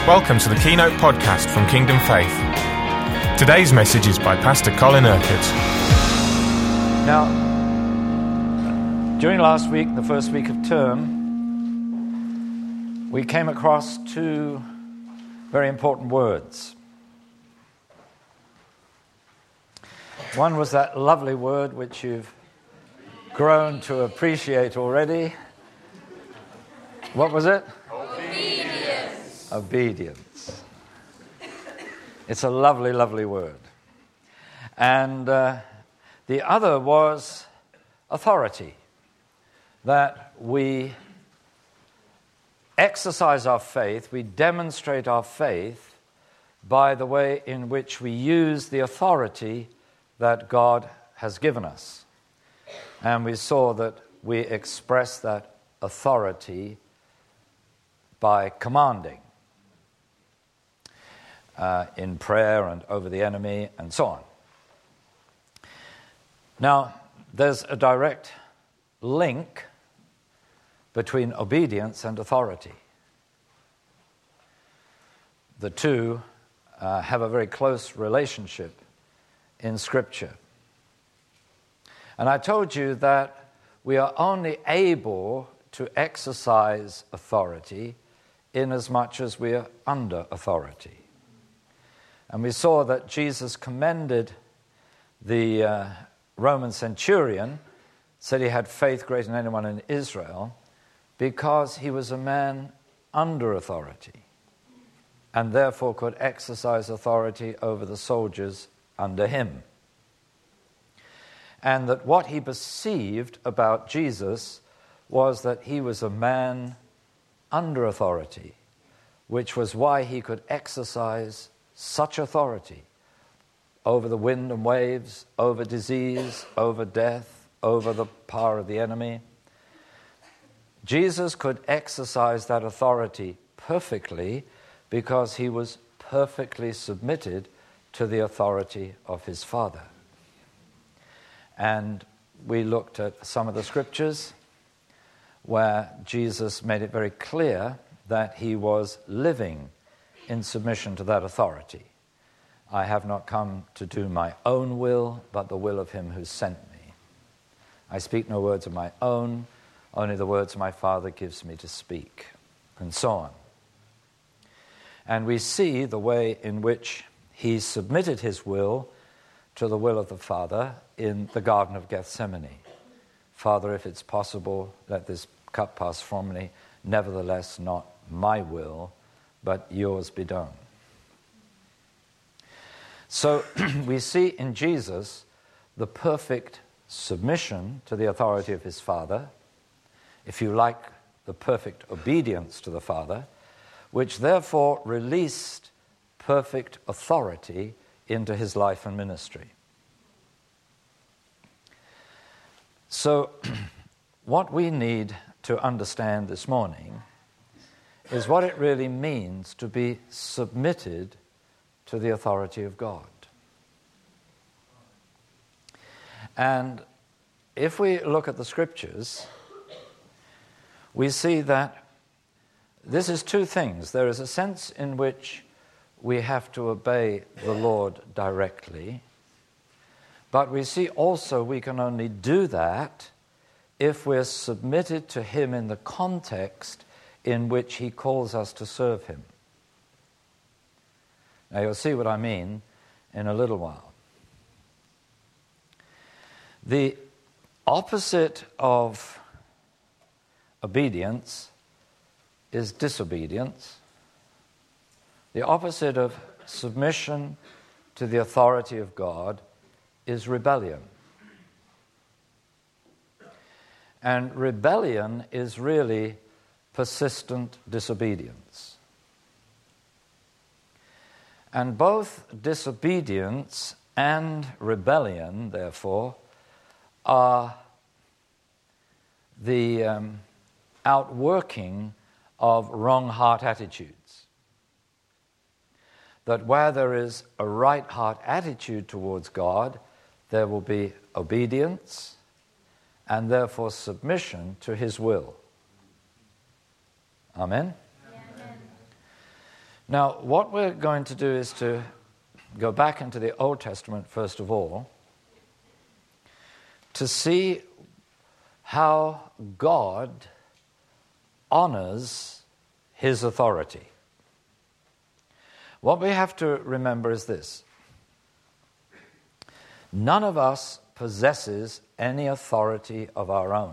Welcome to the Keynote podcast from Kingdom Faith. Today's message is by Pastor Colin Urquhart. Now, during last week, the first week of term, we came across two very important words. One was that lovely word which you've grown to appreciate already. What was it? Obedience. Obedience. It's a lovely, lovely word. And the other was authority. That we exercise our faith, we demonstrate our faith by the way in which we use the authority that God has given us. And we saw that we express that authority by commanding in prayer and over the enemy and so on. Now, there's a direct link between obedience and authority. The two have a very close relationship in Scripture. And I told you that we are only able to exercise authority inasmuch as we are under authority. And we saw that Jesus commended the Roman centurion, said he had faith greater than anyone in Israel, because he was a man under authority and therefore could exercise authority over the soldiers under him. And that what he perceived about Jesus was that he was a man under authority, which was why he could exercise such authority over the wind and waves, over disease, over death, over the power of the enemy. Jesus could exercise that authority perfectly because he was perfectly submitted to the authority of his Father. And we looked at some of the scriptures where Jesus made it very clear that he was living in submission to that authority. I have not come to do my own will, but the will of him who sent me. I speak no words of my own, only the words my Father gives me to speak, and so on. And we see the way in which he submitted his will to the will of the Father in the Garden of Gethsemane. Father, if it's possible, let this cup pass from me. Nevertheless, not my will, but yours be done. So we see in Jesus the perfect submission to the authority of his Father, if you like, the perfect obedience to the Father, which therefore released perfect authority into his life and ministry. So what we need to understand this morning is what it really means to be submitted to the authority of God. And if we look at the scriptures, we see that this is two things. There is a sense in which we have to obey the Lord directly, but we see also we can only do that if we're submitted to him in the context in which he calls us to serve him. Now you'll see what I mean in a little while. The opposite of obedience is disobedience. The opposite of submission to the authority of God is rebellion. And rebellion is really persistent disobedience. And both disobedience and rebellion, therefore, are the outworking of wrong heart attitudes. That where there is a right heart attitude towards God, there will be obedience and therefore submission to his will. Amen? Amen. Now, what we're going to do is to go back into the Old Testament, first of all, to see how God honors his authority. What we have to remember is this: none of us possesses any authority of our own.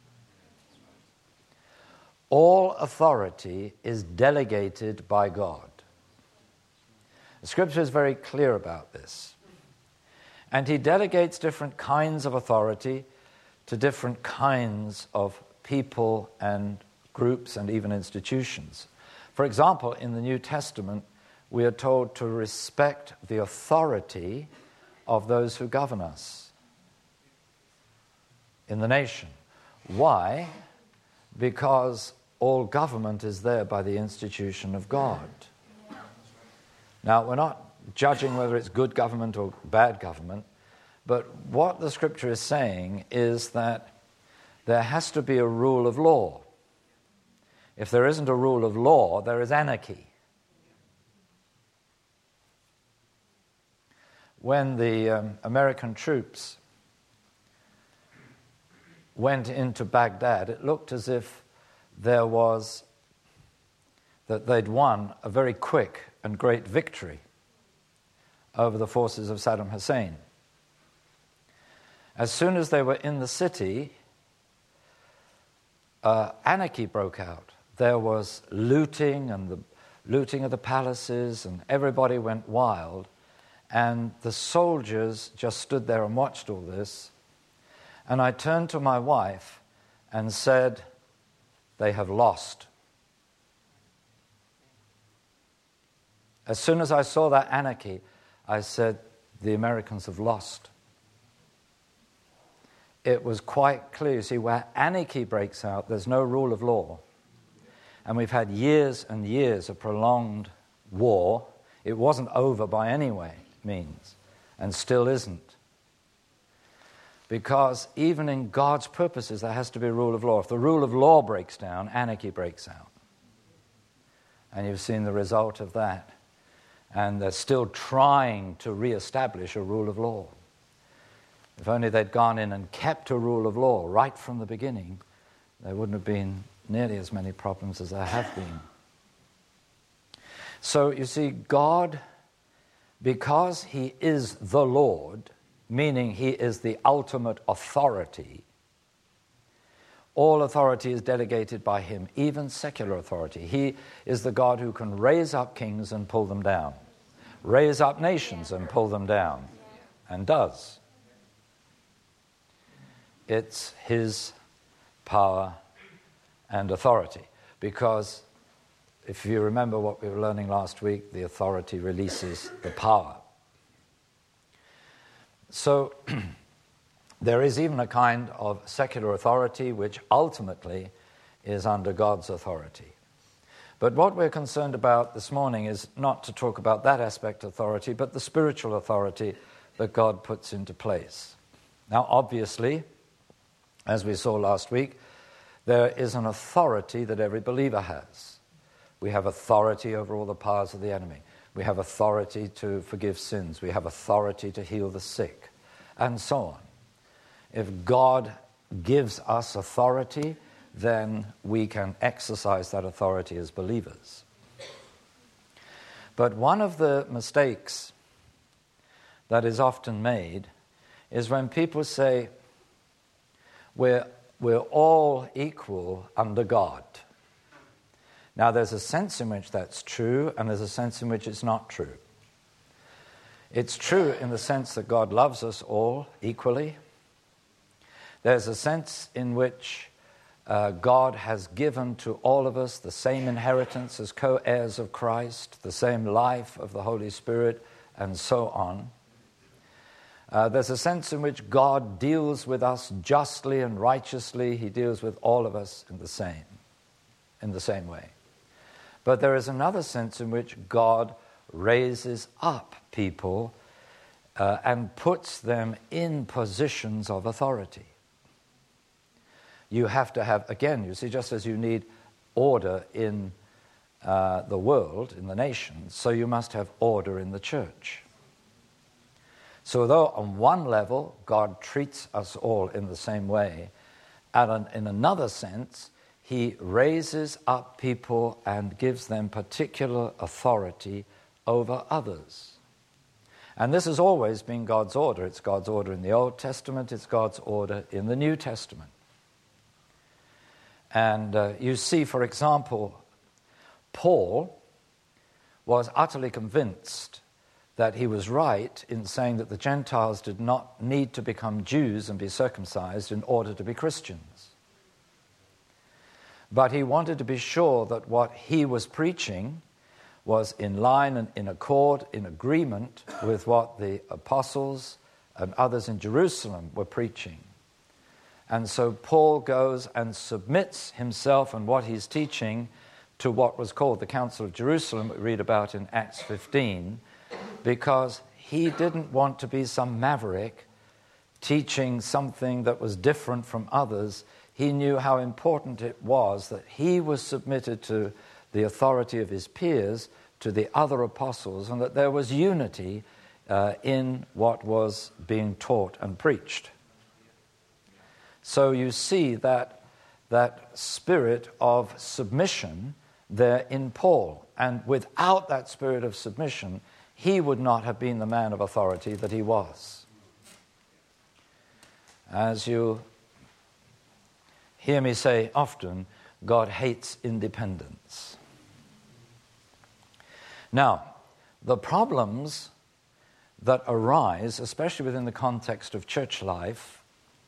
All authority is delegated by God. The Scripture is very clear about this. And he delegates different kinds of authority to different kinds of people and groups and even institutions. For example, in the New Testament, we are told to respect the authority of those who govern us in the nation. Why? Because all government is there by the institution of God. Now, we're not judging whether it's good government or bad government, but what the Scripture is saying is that there has to be a rule of law. If there isn't a rule of law, there is anarchy. When the American troops went into Baghdad, it looked as if that they'd won a very quick and great victory over the forces of Saddam Hussein. As soon as they were in the city, anarchy broke out. There was looting and the looting of the palaces, and everybody went wild. And the soldiers just stood there and watched all this. And I turned to my wife and said, "They have lost." As soon as I saw that anarchy, I said, "The Americans have lost." It was quite clear. You see, where anarchy breaks out, there's no rule of law. And we've had years and years of prolonged war. It wasn't over by any means, and still isn't. Because even in God's purposes, there has to be a rule of law. If the rule of law breaks down, anarchy breaks out. And you've seen the result of that. And they're still trying to re-establish a rule of law. If only they'd gone in and kept a rule of law right from the beginning, there wouldn't have been nearly as many problems as there have been. So you see, God, because he is the Lord, meaning he is the ultimate authority, all authority is delegated by him, even secular authority. He is the God who can raise up kings and pull them down, raise up nations and pull them down, and does. It's his power and authority. Because if you remember what we were learning last week, the authority releases the power. So there is even a kind of secular authority which ultimately is under God's authority. But what we're concerned about this morning is not to talk about that aspect of authority, but the spiritual authority that God puts into place. Now, obviously, as we saw last week, there is an authority that every believer has. We have authority over all the powers of the enemy. We have authority to forgive sins. We have authority to heal the sick, and so on. If God gives us authority, then we can exercise that authority as believers. But one of the mistakes that is often made is when people say, we're all equal under God. Now, there's a sense in which that's true, and there's a sense in which it's not true. It's true in the sense that God loves us all equally. There's a sense in which God has given to all of us the same inheritance as co-heirs of Christ, the same life of the Holy Spirit, and so on. There's a sense in which God deals with us justly and righteously. He deals with all of us in the same way. But there is another sense in which God raises up people and puts them in positions of authority. You have to have, again, you see, just as you need order in the world, in the nations, so you must have order in the church. So though on one level God treats us all in the same way, in another sense, he raises up people and gives them particular authority over others. And this has always been God's order. It's God's order in the Old Testament, it's God's order in the New Testament. And you see, for example, Paul was utterly convinced that he was right in saying that the Gentiles did not need to become Jews and be circumcised in order to be Christians. But he wanted to be sure that what he was preaching was in line and in accord, in agreement with what the apostles and others in Jerusalem were preaching. And so Paul goes and submits himself and what he's teaching to what was called the Council of Jerusalem, we read about in Acts 15, because he didn't want to be some maverick teaching something that was different from others. He knew how important it was that he was submitted to the authority of his peers, to the other apostles, and that there was unity in what was being taught and preached. So you see that spirit of submission there in Paul. And without that spirit of submission, he would not have been the man of authority that he was. As you hear me say often, God hates independence. Now, the problems that arise, especially within the context of church life,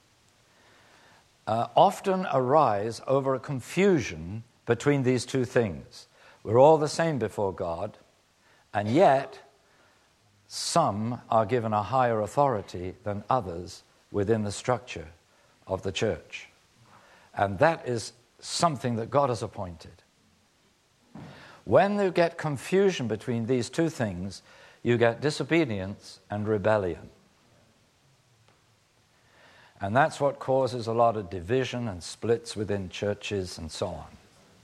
often arise over a confusion between these two things. We're all the same before God, and yet some are given a higher authority than others within the structure of the church. And that is something that God has appointed. When you get confusion between these two things, you get disobedience and rebellion. And that's what causes a lot of division and splits within churches and so on.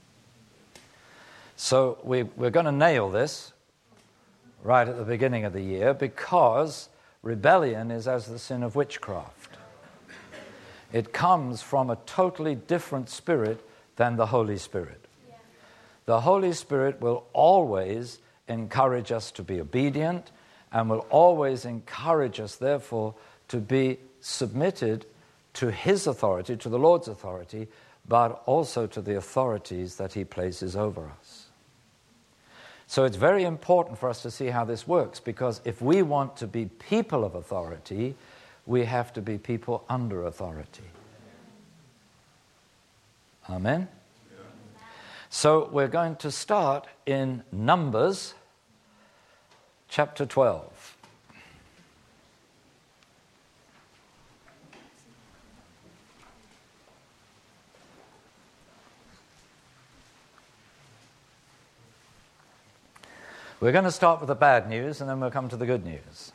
So we're going to nail this right at the beginning of the year, because rebellion is as the sin of witchcraft. It comes from a totally different spirit than the Holy Spirit. Yeah. The Holy Spirit will always encourage us to be obedient and will always encourage us, therefore, to be submitted to his authority, to the Lord's authority, but also to the authorities that he places over us. So it's very important for us to see how this works, because if we want to be people of authority, we have to be people under authority. Amen? Yeah. So we're going to start in Numbers chapter 12. We're going to start with the bad news, and then we'll come to the good news.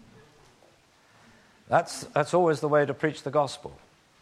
That's always the way to preach the gospel.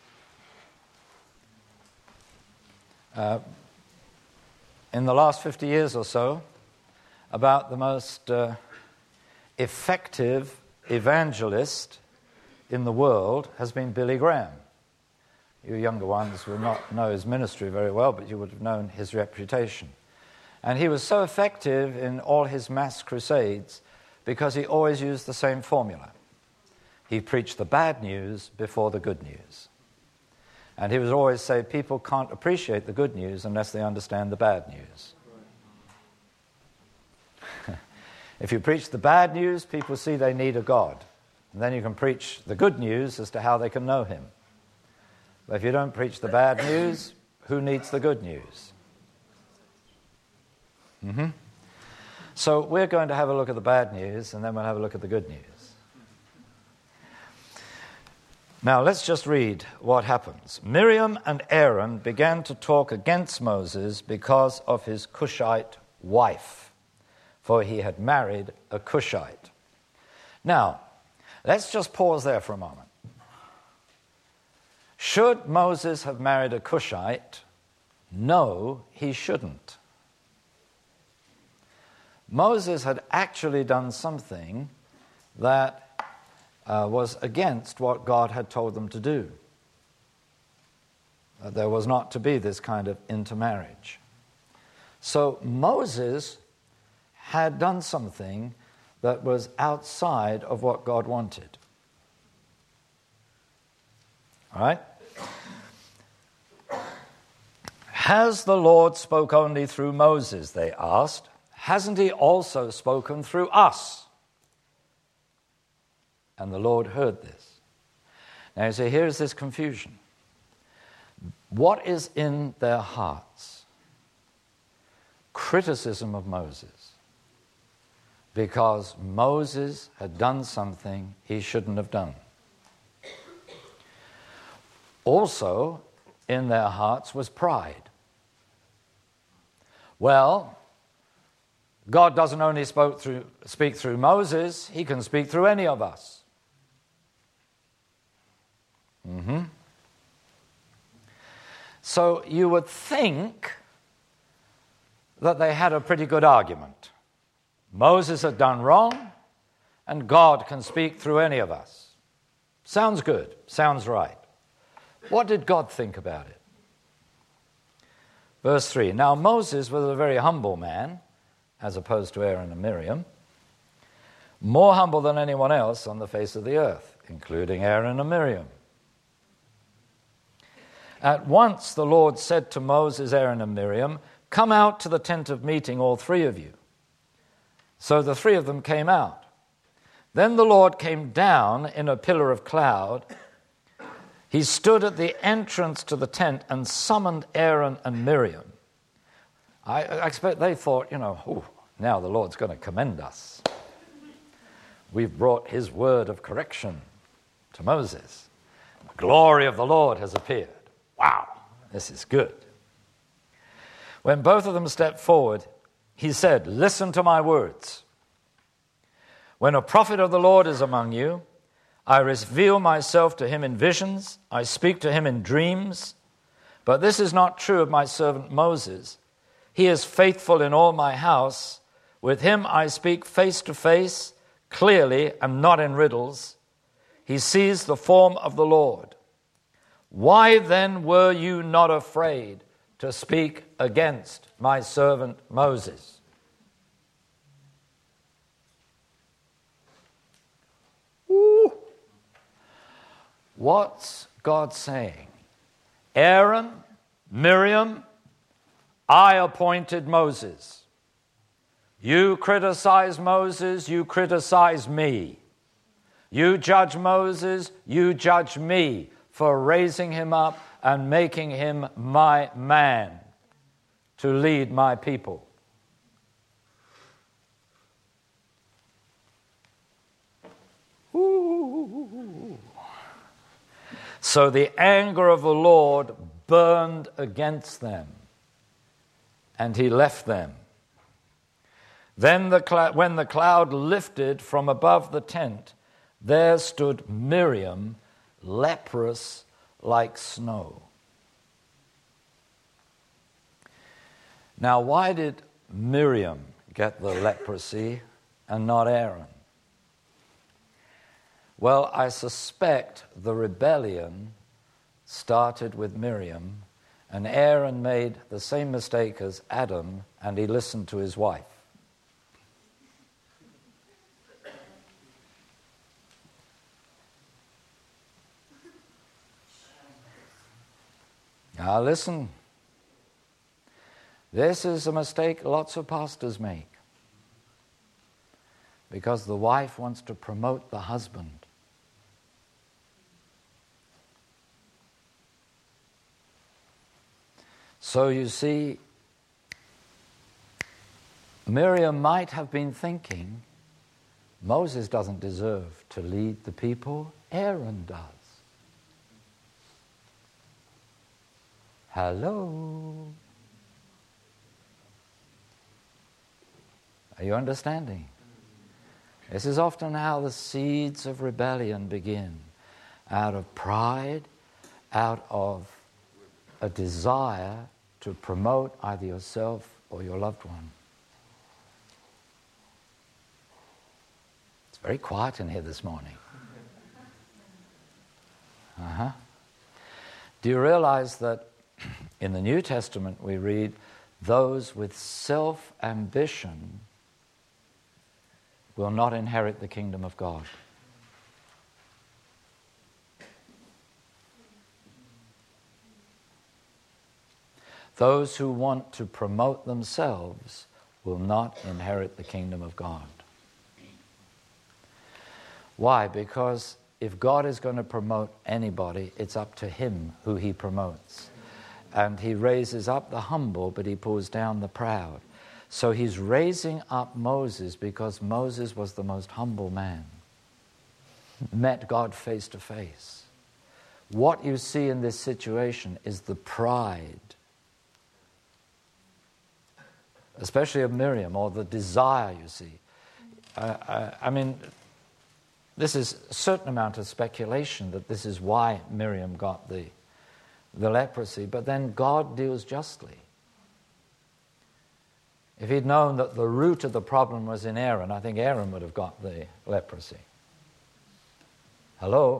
In the last 50 years or so, about the most effective evangelist in the world has been Billy Graham. You younger ones will not know his ministry very well, but you would have known his reputation. And he was so effective in all his mass crusades because he always used the same formula. He preached the bad news before the good news. And he would always say, people can't appreciate the good news unless they understand the bad news. If you preach the bad news, people see they need a God. And then you can preach the good news as to how they can know him. But if you don't preach the bad news, who needs the good news? Mm-hmm. So we're going to have a look at the bad news, and then we'll have a look at the good news. Now let's just read what happens. Miriam and Aaron began to talk against Moses because of his Cushite wife, for he had married a Cushite. Now, let's just pause there for a moment. Should Moses have married a Cushite? No, he shouldn't. Moses had actually done something that was against what God had told them to do. There was not to be this kind of intermarriage. So Moses had done something that was outside of what God wanted. All right? Has the Lord spoke only through Moses, they asked. Hasn't he also spoken through us? And the Lord heard this. Now you see, here's this confusion. What is in their hearts? Criticism of Moses. Because Moses had done something he shouldn't have done. Also, in their hearts was pride. Well, God doesn't only speak through Moses, he can speak through any of us. So you would think that they had a pretty good argument. Moses had done wrong, and God can speak through any of us. Sounds good, sounds right. What did God think about it? Verse 3, now Moses was a very humble man, as opposed to Aaron and Miriam, more humble than anyone else on the face of the earth, including Aaron and Miriam. At once the Lord said to Moses, Aaron, and Miriam, come out to the tent of meeting, all three of you. So the three of them came out. Then the Lord came down in a pillar of cloud. He stood at the entrance to the tent and summoned Aaron and Miriam. I expect they thought, now the Lord's going to commend us. We've brought his word of correction to Moses. The glory of the Lord has appeared. Wow, this is good. When both of them stepped forward, he said, listen to my words. When a prophet of the Lord is among you, I reveal myself to him in visions, I speak to him in dreams. But this is not true of my servant Moses. He is faithful in all my house. With him I speak face to face, clearly and not in riddles. He sees the form of the Lord. Why then were you not afraid to speak against my servant Moses? Ooh. What's God saying? Aaron, Miriam, I appointed Moses. You criticize Moses, you criticize me. You judge Moses, you judge me for raising him up and making him my man to lead my people. Ooh. So the anger of the Lord burned against them, and he left them. Then when the cloud lifted from above the tent, there stood Miriam, leprous like snow. Now, why did Miriam get the leprosy and not Aaron? Well, I suspect the rebellion started with Miriam, and Aaron made the same mistake as Adam, and he listened to his wife. Now listen, this is a mistake lots of pastors make, because the wife wants to promote the husband. So you see, Miriam might have been thinking, Moses doesn't deserve to lead the people, Aaron does. Hello? Are you understanding? This is often how the seeds of rebellion begin. Out of pride, out of a desire to promote either yourself or your loved one. Very quiet in here this morning. Do you realize that in the New Testament we read, those with self-ambition will not inherit the kingdom of God? Those who want to promote themselves will not inherit the kingdom of God. Why? Because if God is going to promote anybody, it's up to him who he promotes. And he raises up the humble, but he pulls down the proud. So he's raising up Moses because Moses was the most humble man. Met God face to face. What you see in this situation is the pride, especially of Miriam, or the desire, you see. I mean, this is a certain amount of speculation that this is why Miriam got the leprosy, but then God deals justly. If he'd known that the root of the problem was in Aaron, I think Aaron would have got the leprosy. Hello?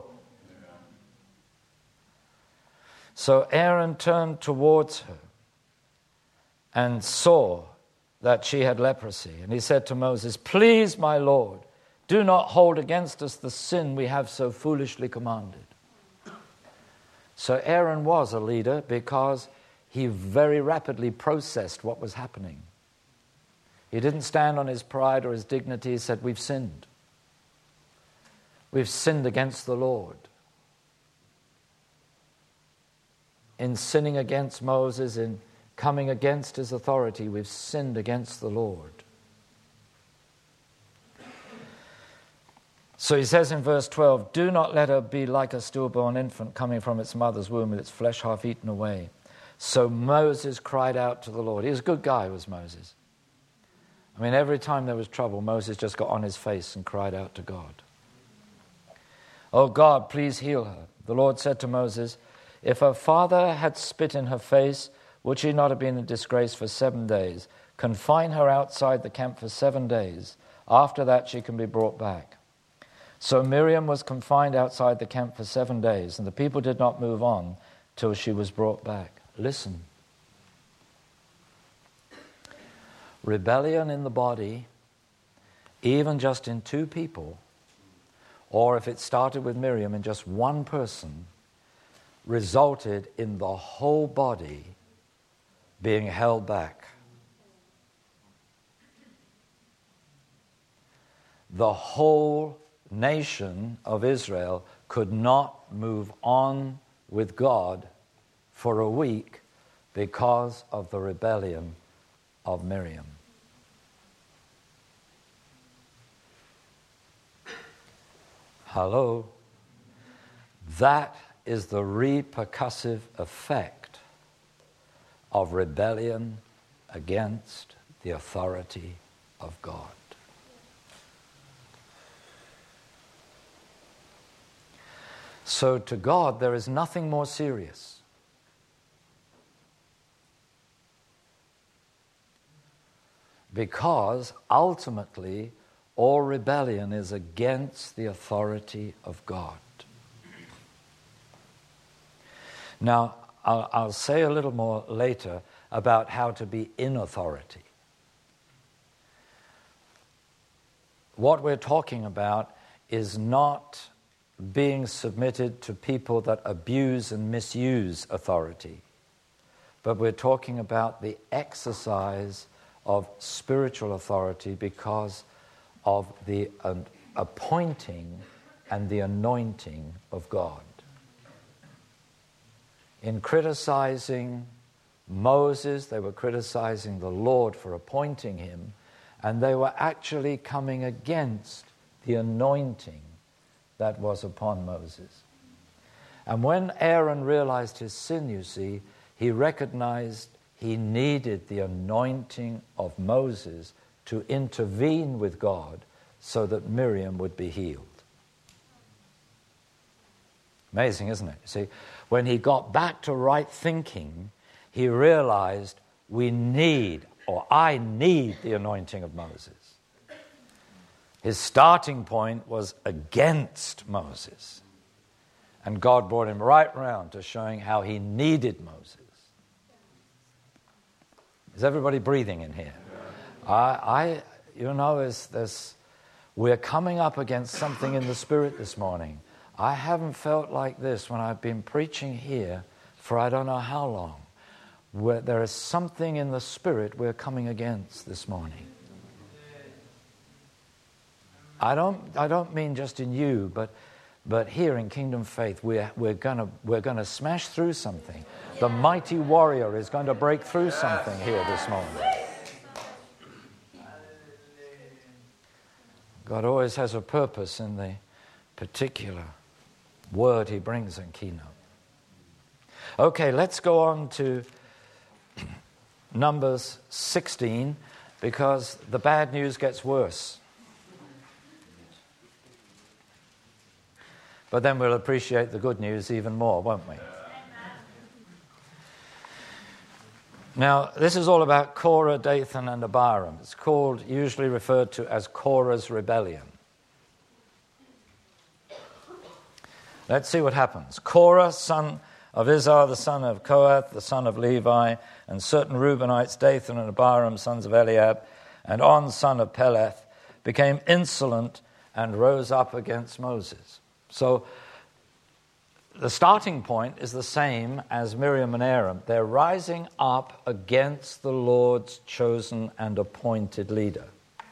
So Aaron turned towards her and saw that she had leprosy. And he said to Moses, "Please, my Lord, do not hold against us the sin we have so foolishly commanded." So Aaron was a leader because he very rapidly processed what was happening. He didn't stand on his pride or his dignity. He said, "We've sinned. We've sinned against the Lord. In sinning against Moses, in coming against his authority, we've sinned against the Lord." So he says in verse 12, "Do not let her be like a stillborn infant coming from its mother's womb with its flesh half eaten away." So Moses cried out to the Lord. He was a good guy, was Moses. I mean, every time there was trouble, Moses just got on his face and cried out to God. "Oh God, please heal her." The Lord said to Moses, "If her father had spit in her face, would she not have been in disgrace for 7 days? Confine her outside the camp for 7 days. After that, she can be brought back." So Miriam was confined outside the camp for 7 days, and the people did not move on till she was brought back. Listen. Rebellion in the body, even just in 2 people, or if it started with Miriam in just 1 person, resulted in the whole body being held back. The whole nation of Israel could not move on with God for a week because of the rebellion of Miriam. Hello? That is the repercussive effect of rebellion against the authority of God. So to God, there is nothing more serious because ultimately all rebellion is against the authority of God. Now, I'll say a little more later about how to be in authority. What we're talking about is not being submitted to people that abuse and misuse authority, but we're talking about the exercise of spiritual authority because of the appointing and the anointing of God. In criticizing Moses, they were criticizing the Lord for appointing him, and they were actually coming against the anointing that was upon Moses. And when Aaron realized his sin, you see, he recognized he needed the anointing of Moses to intervene with God so that Miriam would be healed. Amazing, isn't it? See, when he got back to right thinking, he realized I need the anointing of Moses. His starting point was against Moses. And God brought him right round to showing how he needed Moses. Is everybody breathing in here? We're coming up against something in the Spirit this morning. I haven't felt like this when I've been preaching here for I don't know how long. Where there is something in the Spirit we're coming against this morning. I don't mean just in you, but here in Kingdom Faith, we're gonna smash through something. The mighty warrior is going to break through something here this morning. God always has a purpose in the particular word he brings in keynote. Okay, let's go on to Numbers 16, because the bad news gets worse. But then we'll appreciate the good news even more, won't we? Now, this is all about Korah, Dathan, and Abiram. It's usually referred to as Korah's rebellion. Let's see what happens. Korah, son of Izhar, the son of Kohath, the son of Levi, and certain Reubenites, Dathan and Abiram, sons of Eliab, and On, son of Peleth, became insolent and rose up against Moses. So the starting point is the same as Miriam and Aaron. They're rising up against the Lord's chosen and appointed leader.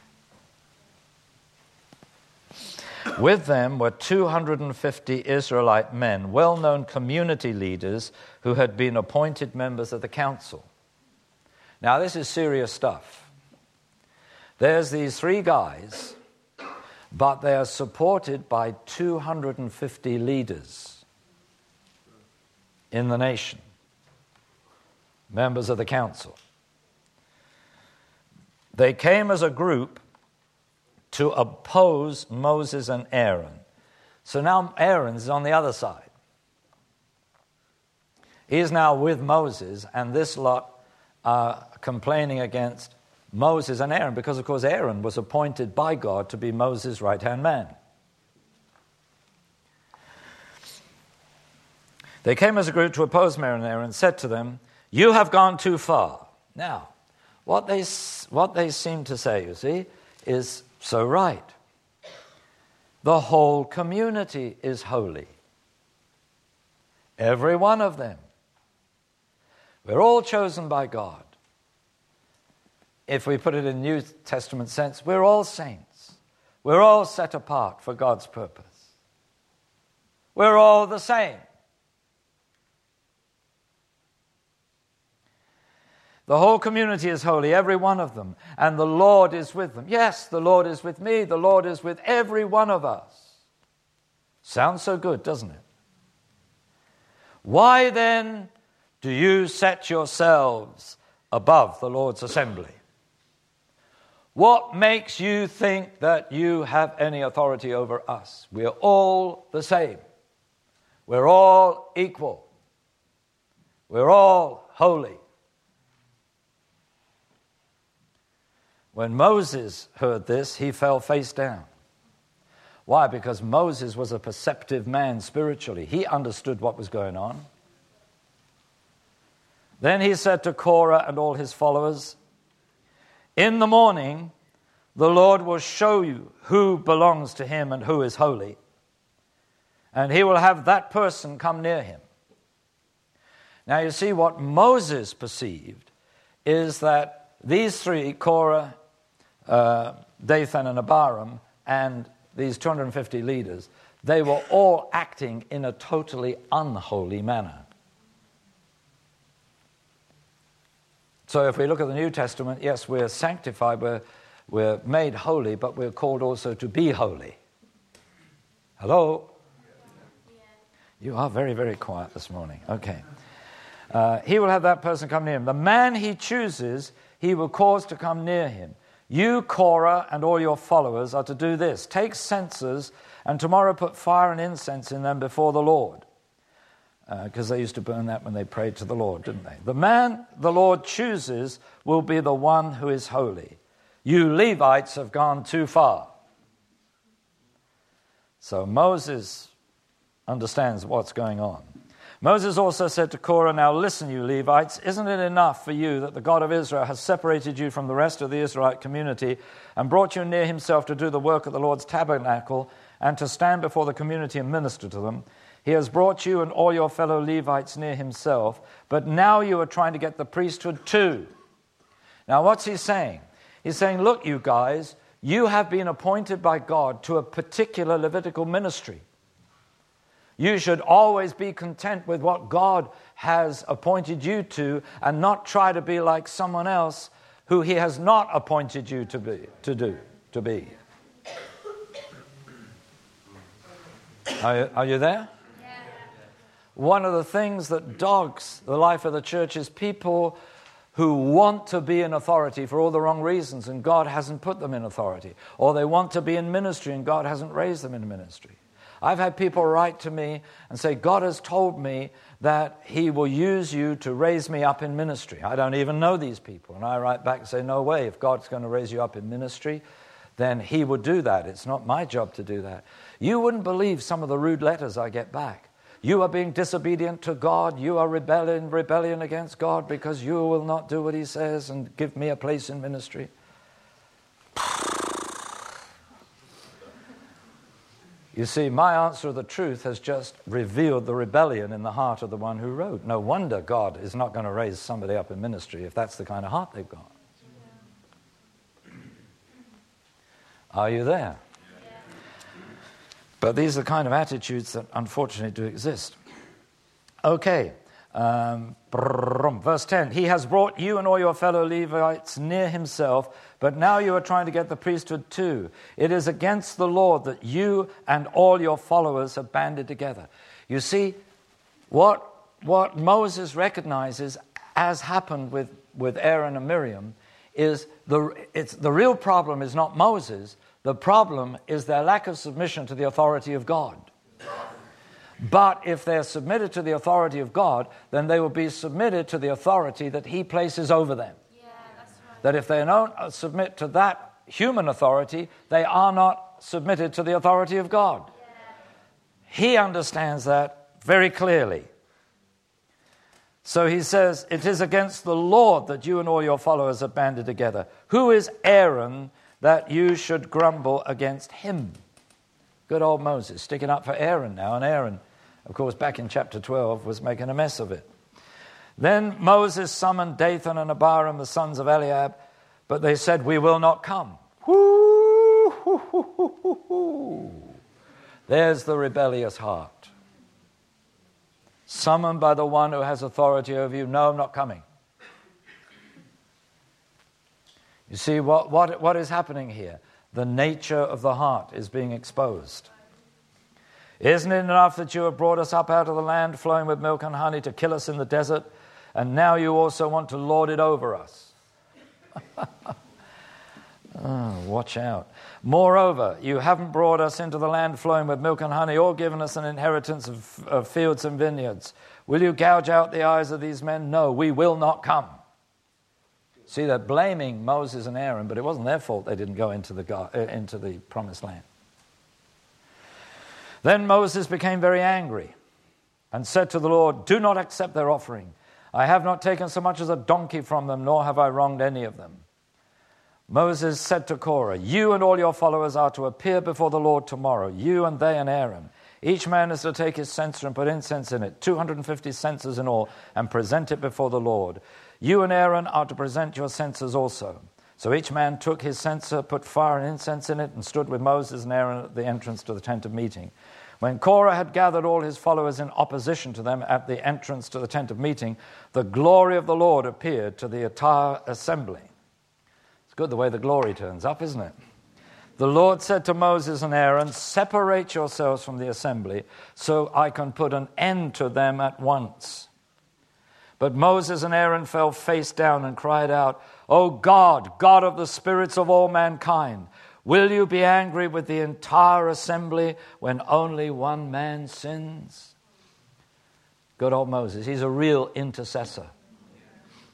With them were 250 Israelite men, well-known community leaders who had been appointed members of the council. Now, this is serious stuff. There's these three guys, but they are supported by 250 leaders in the nation, members of the council. They came as a group to oppose Moses and Aaron. So now Aaron's on the other side. He's now with Moses, and this lot are complaining against Moses and Aaron, because of course Aaron was appointed by God to be Moses' right-hand man. They came as a group to oppose Miriam and Aaron and said to them, "You have gone too far." Now, what they seem to say, you see, is so right. The whole community is holy. Every one of them. We're all chosen by God. If we put it in New Testament sense, we're all saints. We're all set apart for God's purpose. We're all the same. The whole community is holy, every one of them, and the Lord is with them. Yes, the Lord is with me, the Lord is with every one of us. Sounds so good, doesn't it? Why then do you set yourselves above the Lord's assembly? What makes you think that you have any authority over us? We're all the same. We're all equal. We're all holy. When Moses heard this, he fell face down. Why? Because Moses was a perceptive man spiritually. He understood what was going on. Then he said to Korah and all his followers, "In the morning, the Lord will show you who belongs to him and who is holy, and he will have that person come near him." Now you see, what Moses perceived is that these three, Korah, Dathan and Abiram, and these 250 leaders, they were all acting in a totally unholy manner. So if we look at the New Testament, yes, we're sanctified, we're made holy, but we're called also to be holy. Hello? You are very, very quiet this morning. Okay. He will have that person come near him. The man he chooses, he will cause to come near him. You, Korah, and all your followers are to do this. Take censers, and tomorrow put fire and incense in them before the Lord. Because they used to burn that when they prayed to the Lord, didn't they? The man the Lord chooses will be the one who is holy. You Levites have gone too far. So Moses understands what's going on. Moses also said to Korah, "Now listen, you Levites, isn't it enough for you that the God of Israel has separated you from the rest of the Israelite community and brought you near himself to do the work of the Lord's tabernacle and to stand before the community and minister to them? He has brought you and all your fellow Levites near himself, but now you are trying to get the priesthood too." Now what's he saying? He's saying, look, you guys, you have been appointed by God to a particular Levitical ministry. You should always be content with what God has appointed you to and not try to be like someone else who he has not appointed you to be. Are you there? Yeah. One of the things that dogs the life of the church is people who want to be in authority for all the wrong reasons and God hasn't put them in authority. Or they want to be in ministry and God hasn't raised them in ministry. I've had people write to me and say, God has told me that he will use you to raise me up in ministry. I don't even know these people. And I write back and say, no way, if God's going to raise you up in ministry, then he would do that. It's not my job to do that. You wouldn't believe some of the rude letters I get back. You are being disobedient to God. You are rebellion against God because you will not do what he says and give me a place in ministry. You see, my answer of the truth has just revealed the rebellion in the heart of the one who wrote. No wonder God is not going to raise somebody up in ministry if that's the kind of heart they've got. Are you there? But these are the kind of attitudes that unfortunately do exist. Okay. Verse 10, he has brought you and all your fellow Levites near himself, but now you are trying to get the priesthood too. It is against the Lord that you and all your followers have banded together. You see, what Moses recognizes as happened with Aaron and Miriam is the real problem is not Moses. The problem is their lack of submission to the authority of God. But if they're submitted to the authority of God, then they will be submitted to the authority that he places over them. Yeah, that's right. That if they don't submit to that human authority, they are not submitted to the authority of God. Yeah. He understands that very clearly. So he says, it is against the Lord that you and all your followers are banded together. Who is Aaron that you should grumble against him? Good old Moses, sticking up for Aaron now. And Aaron, of course, back in chapter 12, was making a mess of it. Then Moses summoned Dathan and Abiram, the sons of Eliab, but they said, we will not come. There's the rebellious heart. Summoned by the one who has authority over you. No, I'm not coming. You see, what is happening here? The nature of the heart is being exposed. Isn't it enough that you have brought us up out of the land flowing with milk and honey to kill us in the desert, and now you also want to lord it over us? Oh, watch out. Moreover, you haven't brought us into the land flowing with milk and honey or given us an inheritance of fields and vineyards. Will you gouge out the eyes of these men? No, we will not come. See, they're blaming Moses and Aaron, but it wasn't their fault they didn't go into the promised land. Then Moses became very angry and said to the Lord, do not accept their offering. I have not taken so much as a donkey from them, nor have I wronged any of them. Moses said to Korah, you and all your followers are to appear before the Lord tomorrow, you and they and Aaron. Each man is to take his censer and put incense in it, 250 censers in all, and present it before the Lord. You and Aaron are to present your censers also. So each man took his censer, put fire and incense in it, and stood with Moses and Aaron at the entrance to the tent of meeting. When Korah had gathered all his followers in opposition to them at the entrance to the tent of meeting, the glory of the Lord appeared to the entire assembly. It's good the way the glory turns up, isn't it? The Lord said to Moses and Aaron, separate yourselves from the assembly so I can put an end to them at once. But Moses and Aaron fell face down and cried out, O God, God of the spirits of all mankind, will you be angry with the entire assembly when only one man sins? Good old Moses. He's a real intercessor.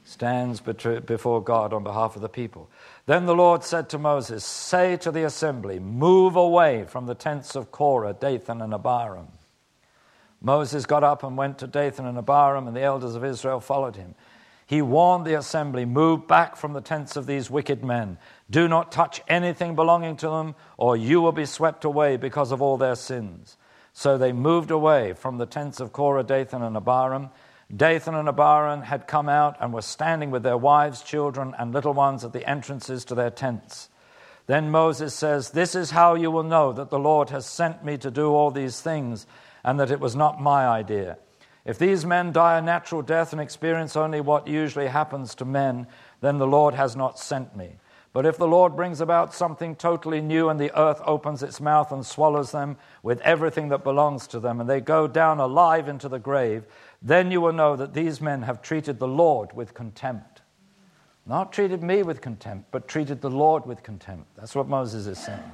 stands before God on behalf of the people. Then the Lord said to Moses, say to the assembly, move away from the tents of Korah, Dathan, and Abiram. Moses got up and went to Dathan and Abiram, and the elders of Israel followed him. He warned the assembly, move back from the tents of these wicked men. Do not touch anything belonging to them, or you will be swept away because of all their sins. So they moved away from the tents of Korah, Dathan, and Abiram. Dathan and Abiram had come out and were standing with their wives, children, and little ones at the entrances to their tents. Then Moses says, this is how you will know that the Lord has sent me to do all these things, and that it was not my idea. If these men die a natural death and experience only what usually happens to men, then the Lord has not sent me. But if the Lord brings about something totally new and the earth opens its mouth and swallows them with everything that belongs to them, and they go down alive into the grave, then you will know that these men have treated the Lord with contempt. Not treated me with contempt, but treated the Lord with contempt. That's what Moses is saying.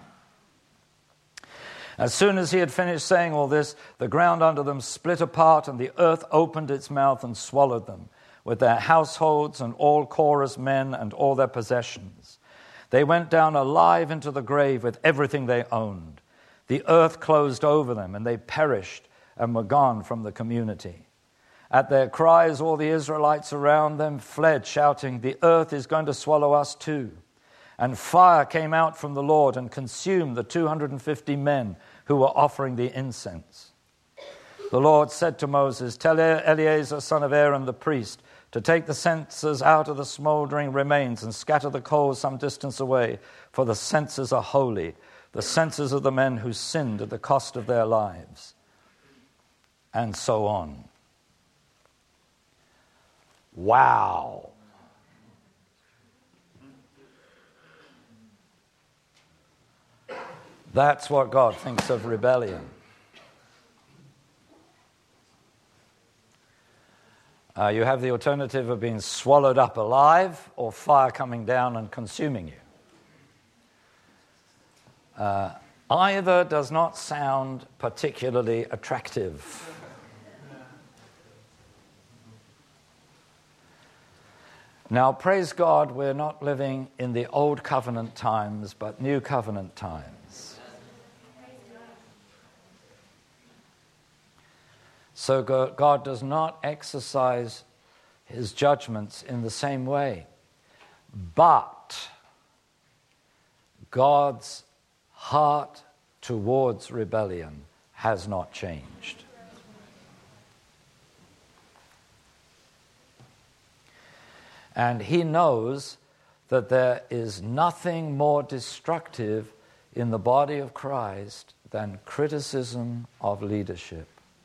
As soon as he had finished saying all this, the ground under them split apart, and the earth opened its mouth and swallowed them, with their households and all Korah's men and all their possessions. They went down alive into the grave with everything they owned. The earth closed over them, and they perished and were gone from the community. At their cries, all the Israelites around them fled, shouting, the earth is going to swallow us too. And fire came out from the Lord and consumed the 250 men who were offering the incense. The Lord said to Moses, tell Eleazar, son of Aaron the priest, to take the censers out of the smoldering remains and scatter the coals some distance away, for the censers are holy, the censers of the men who sinned at the cost of their lives. And so on. Wow. That's what God thinks of rebellion. You have the alternative of being swallowed up alive or fire coming down and consuming you. Either does not sound particularly attractive. Now, praise God, we're not living in the old covenant times, but new covenant times. So God does not exercise his judgments in the same way. But God's heart towards rebellion has not changed. And he knows that there is nothing more destructive in the body of Christ than criticism of leadership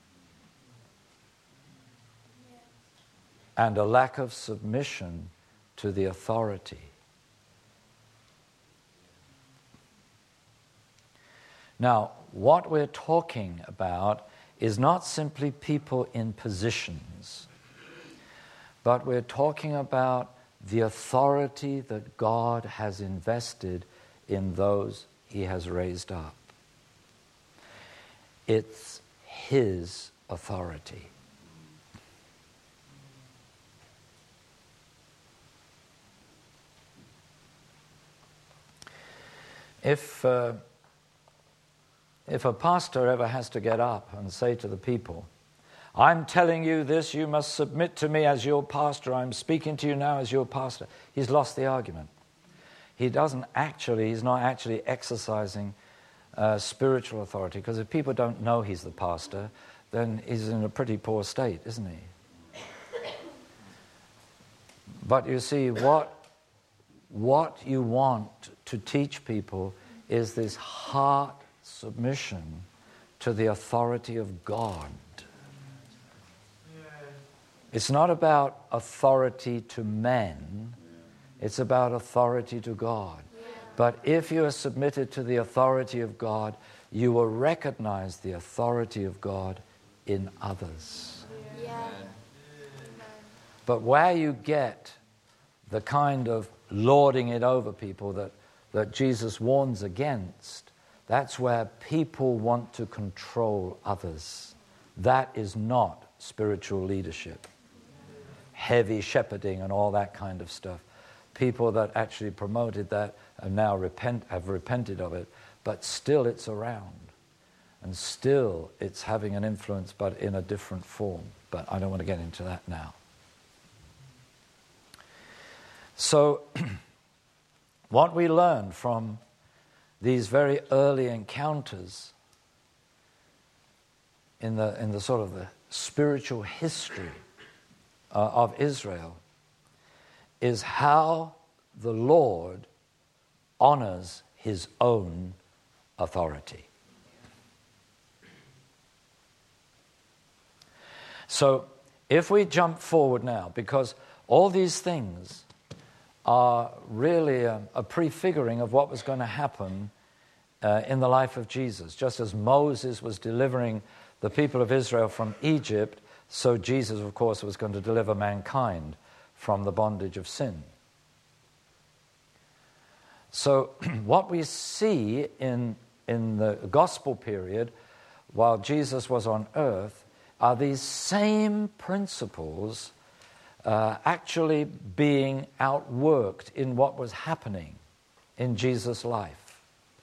and a lack of submission to the authority. Now, what we're talking about is not simply people in positions, but we're talking about the authority that God has invested in those he has raised up. It's his authority. If a pastor ever has to get up and say to the people, I'm telling you this, you must submit to me as your pastor, I'm speaking to you now as your pastor, he's lost the argument. He's not actually exercising spiritual authority, because if people don't know he's the pastor, then he's in a pretty poor state, isn't he? But you see, what you want to teach people is this heart submission to the authority of God. It's not about authority to men, it's about authority to God. But if you are submitted to the authority of God, you will recognize the authority of God in others. But where you get the kind of lording it over people that Jesus warns against, that's where people want to control others. That is not spiritual leadership. heavy shepherding and all that kind of stuff. People that actually promoted that have now repented of it, but still it's around. And still it's having an influence, but in a different form. But I don't want to get into that now. So, what we learn from these very early encounters in the sort of the spiritual history of Israel is how the Lord honors his own authority. So, if we jump forward now, because all these things are really a prefiguring of what was going to happen in the life of Jesus. Just as Moses was delivering the people of Israel from Egypt, so Jesus, of course, was going to deliver mankind from the bondage of sin. So what we see in the gospel period, while Jesus was on earth, are these same principles actually being outworked in what was happening in Jesus' life.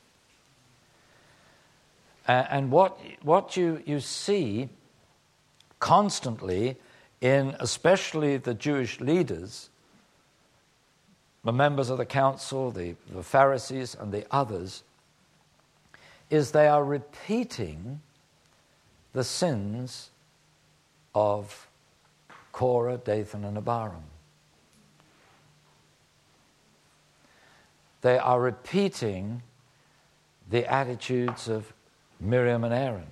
And what you see constantly in especially the Jewish leaders, the members of the council, the Pharisees and the others, is they are repeating the sins of Korah, Dathan and Abiram. They are repeating the attitudes of Miriam and Aaron.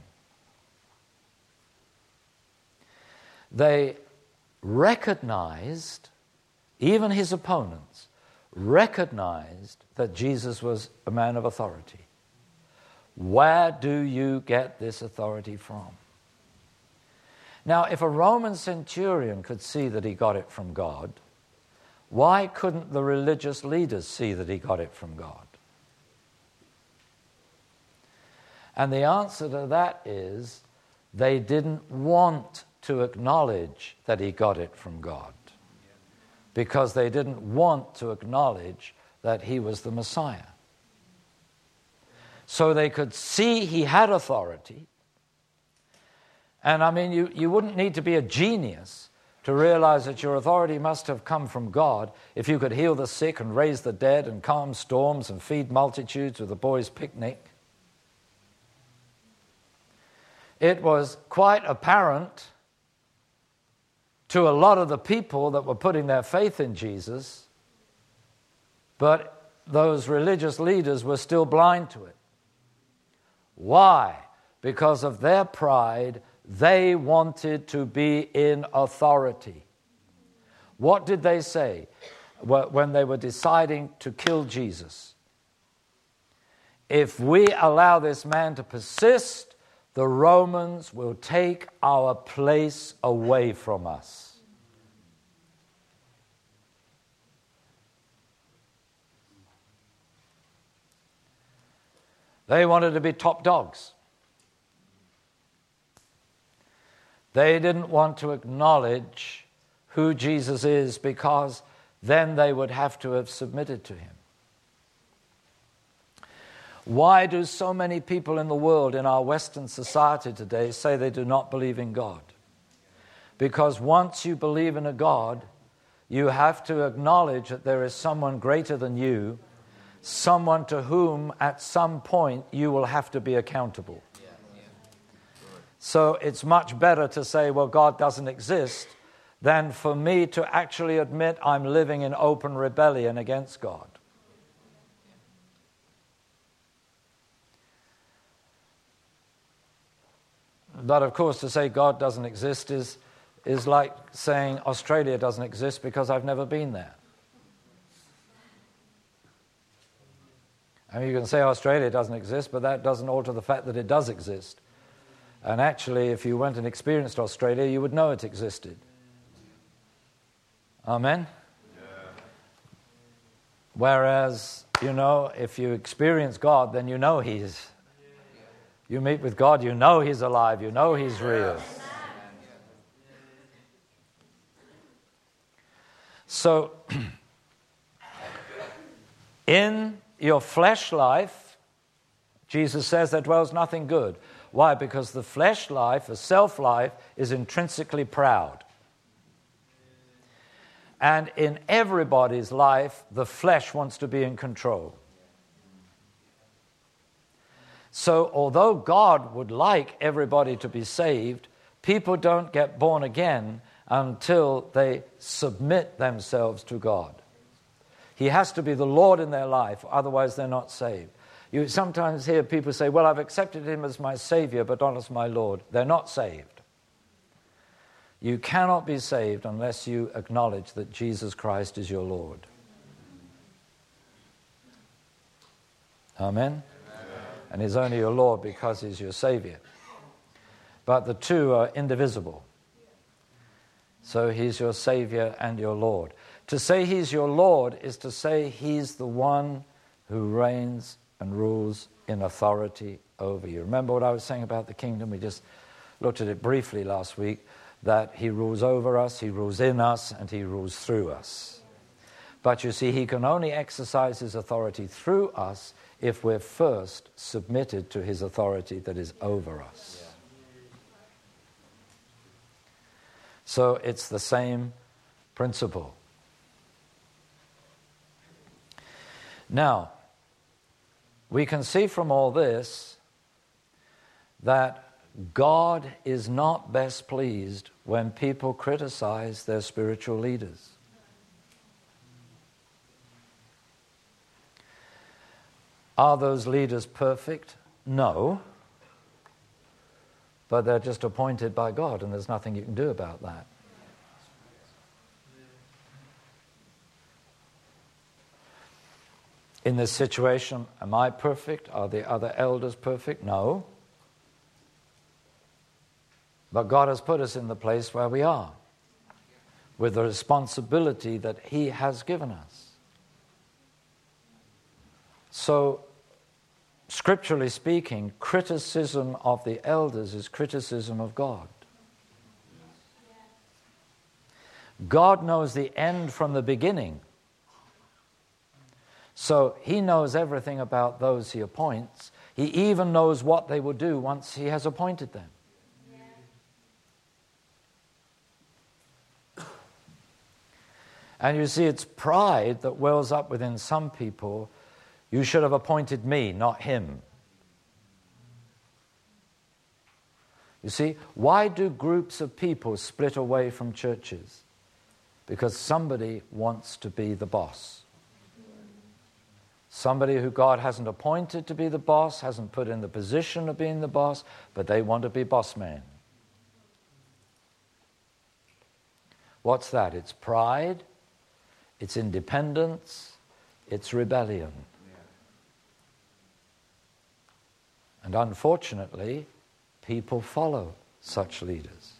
They recognized, even his opponents, recognized that Jesus was a man of authority. Where do you get this authority from? Now, if a Roman centurion could see that he got it from God, why couldn't the religious leaders see that he got it from God? And the answer to that is they didn't want to acknowledge that he got it from God, because they didn't want to acknowledge that he was the Messiah. So they could see he had authority. And I mean, you wouldn't need to be a genius to realize that your authority must have come from God if you could heal the sick and raise the dead and calm storms and feed multitudes with a boys' picnic. It was quite apparent to a lot of the people that were putting their faith in Jesus, but those religious leaders were still blind to it. Why? Because of their pride. They wanted to be in authority. What did they say when they were deciding to kill Jesus? If we allow this man to persist, the Romans will take our place away from us. They wanted to be top dogs. They didn't want to acknowledge who Jesus is, because then they would have to have submitted to him. Why do so many people in the world, in our Western society today, say they do not believe in God? Because once you believe in a God, you have to acknowledge that there is someone greater than you, someone to whom at some point you will have to be accountable. So it's much better to say, well, God doesn't exist, than for me to actually admit I'm living in open rebellion against God. But of course, to say God doesn't exist is like saying Australia doesn't exist because I've never been there. I mean, you can say Australia doesn't exist, but that doesn't alter the fact that it does exist. And actually, if you went and experienced Australia, you would know it existed. Amen? Yeah. Whereas, if you experience God, then you know He's... You meet with God, you know He's alive, you know He's real. So, in your flesh life, Jesus says there dwells nothing good. Why? Because the flesh life, the self-life, is intrinsically proud. And in everybody's life, the flesh wants to be in control. So although God would like everybody to be saved, people don't get born again until they submit themselves to God. He has to be the Lord in their life, otherwise they're not saved. You sometimes hear people say, well, I've accepted him as my Savior, but not as my Lord. They're not saved. You cannot be saved unless you acknowledge that Jesus Christ is your Lord. Amen? And he's only your Lord because he's your Savior. But the two are indivisible. So he's your Savior and your Lord. To say he's your Lord is to say he's the one who reigns and rules in authority over you. Remember what I was saying about the kingdom? We just looked at it briefly last week, that he rules over us, he rules in us, and he rules through us. But you see, he can only exercise his authority through us if we're first submitted to his authority that is over us. So it's the same principle. Now, we can see from all this that God is not best pleased when people criticize their spiritual leaders. Are those leaders perfect? No. But they're just appointed by God, and there's nothing you can do about that. In this situation, am I perfect? Are the other elders perfect? No. But God has put us in the place where we are, with the responsibility that he has given us. So, scripturally speaking, criticism of the elders is criticism of God. God knows the end from the beginning. So he knows everything about those he appoints. He even knows what they will do once he has appointed them. And you see, it's pride that wells up within some people. You should have appointed me, not him. You see, why do groups of people split away from churches? Because somebody wants to be the boss. Somebody who God hasn't appointed to be the boss, hasn't put in the position of being the boss, but they want to be boss man. What's that? It's pride, it's independence, it's rebellion. And unfortunately, people follow such leaders.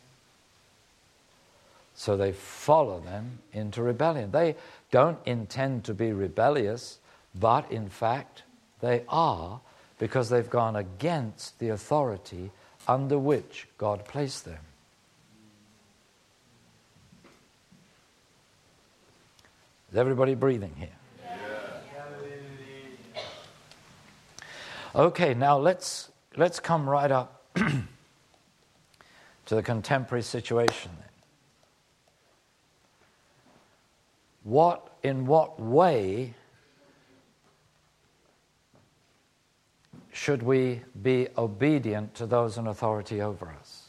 So they follow them into rebellion. They don't intend to be rebellious, but in fact they are, because they've gone against the authority under which God placed them. Is everybody breathing here? Okay, now let's come right up to the contemporary situation then. In what way should we be obedient to those in authority over us?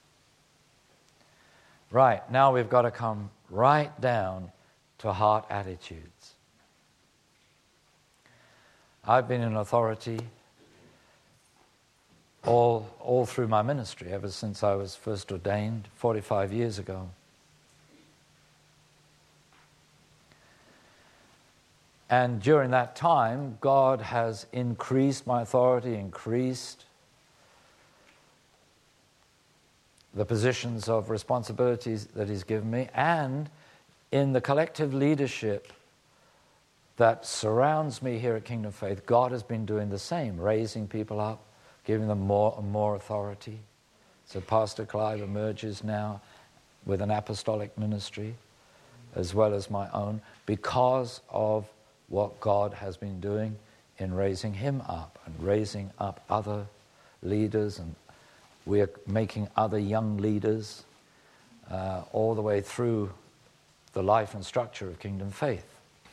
Right, now we've got to come right down to heart attitudes. I've been in authority all through my ministry, ever since I was first ordained 45 years ago. And during that time, God has increased my authority, increased the positions of responsibilities that he's given me, and in the collective leadership that surrounds me here at Kingdom Faith, God has been doing the same, raising people up, giving them more and more authority. So Pastor Clive emerges now with an apostolic ministry. as well as my own, because of what God has been doing in raising him up and raising up other leaders, and we are making other young leaders all the way through the life and structure of Kingdom Faith.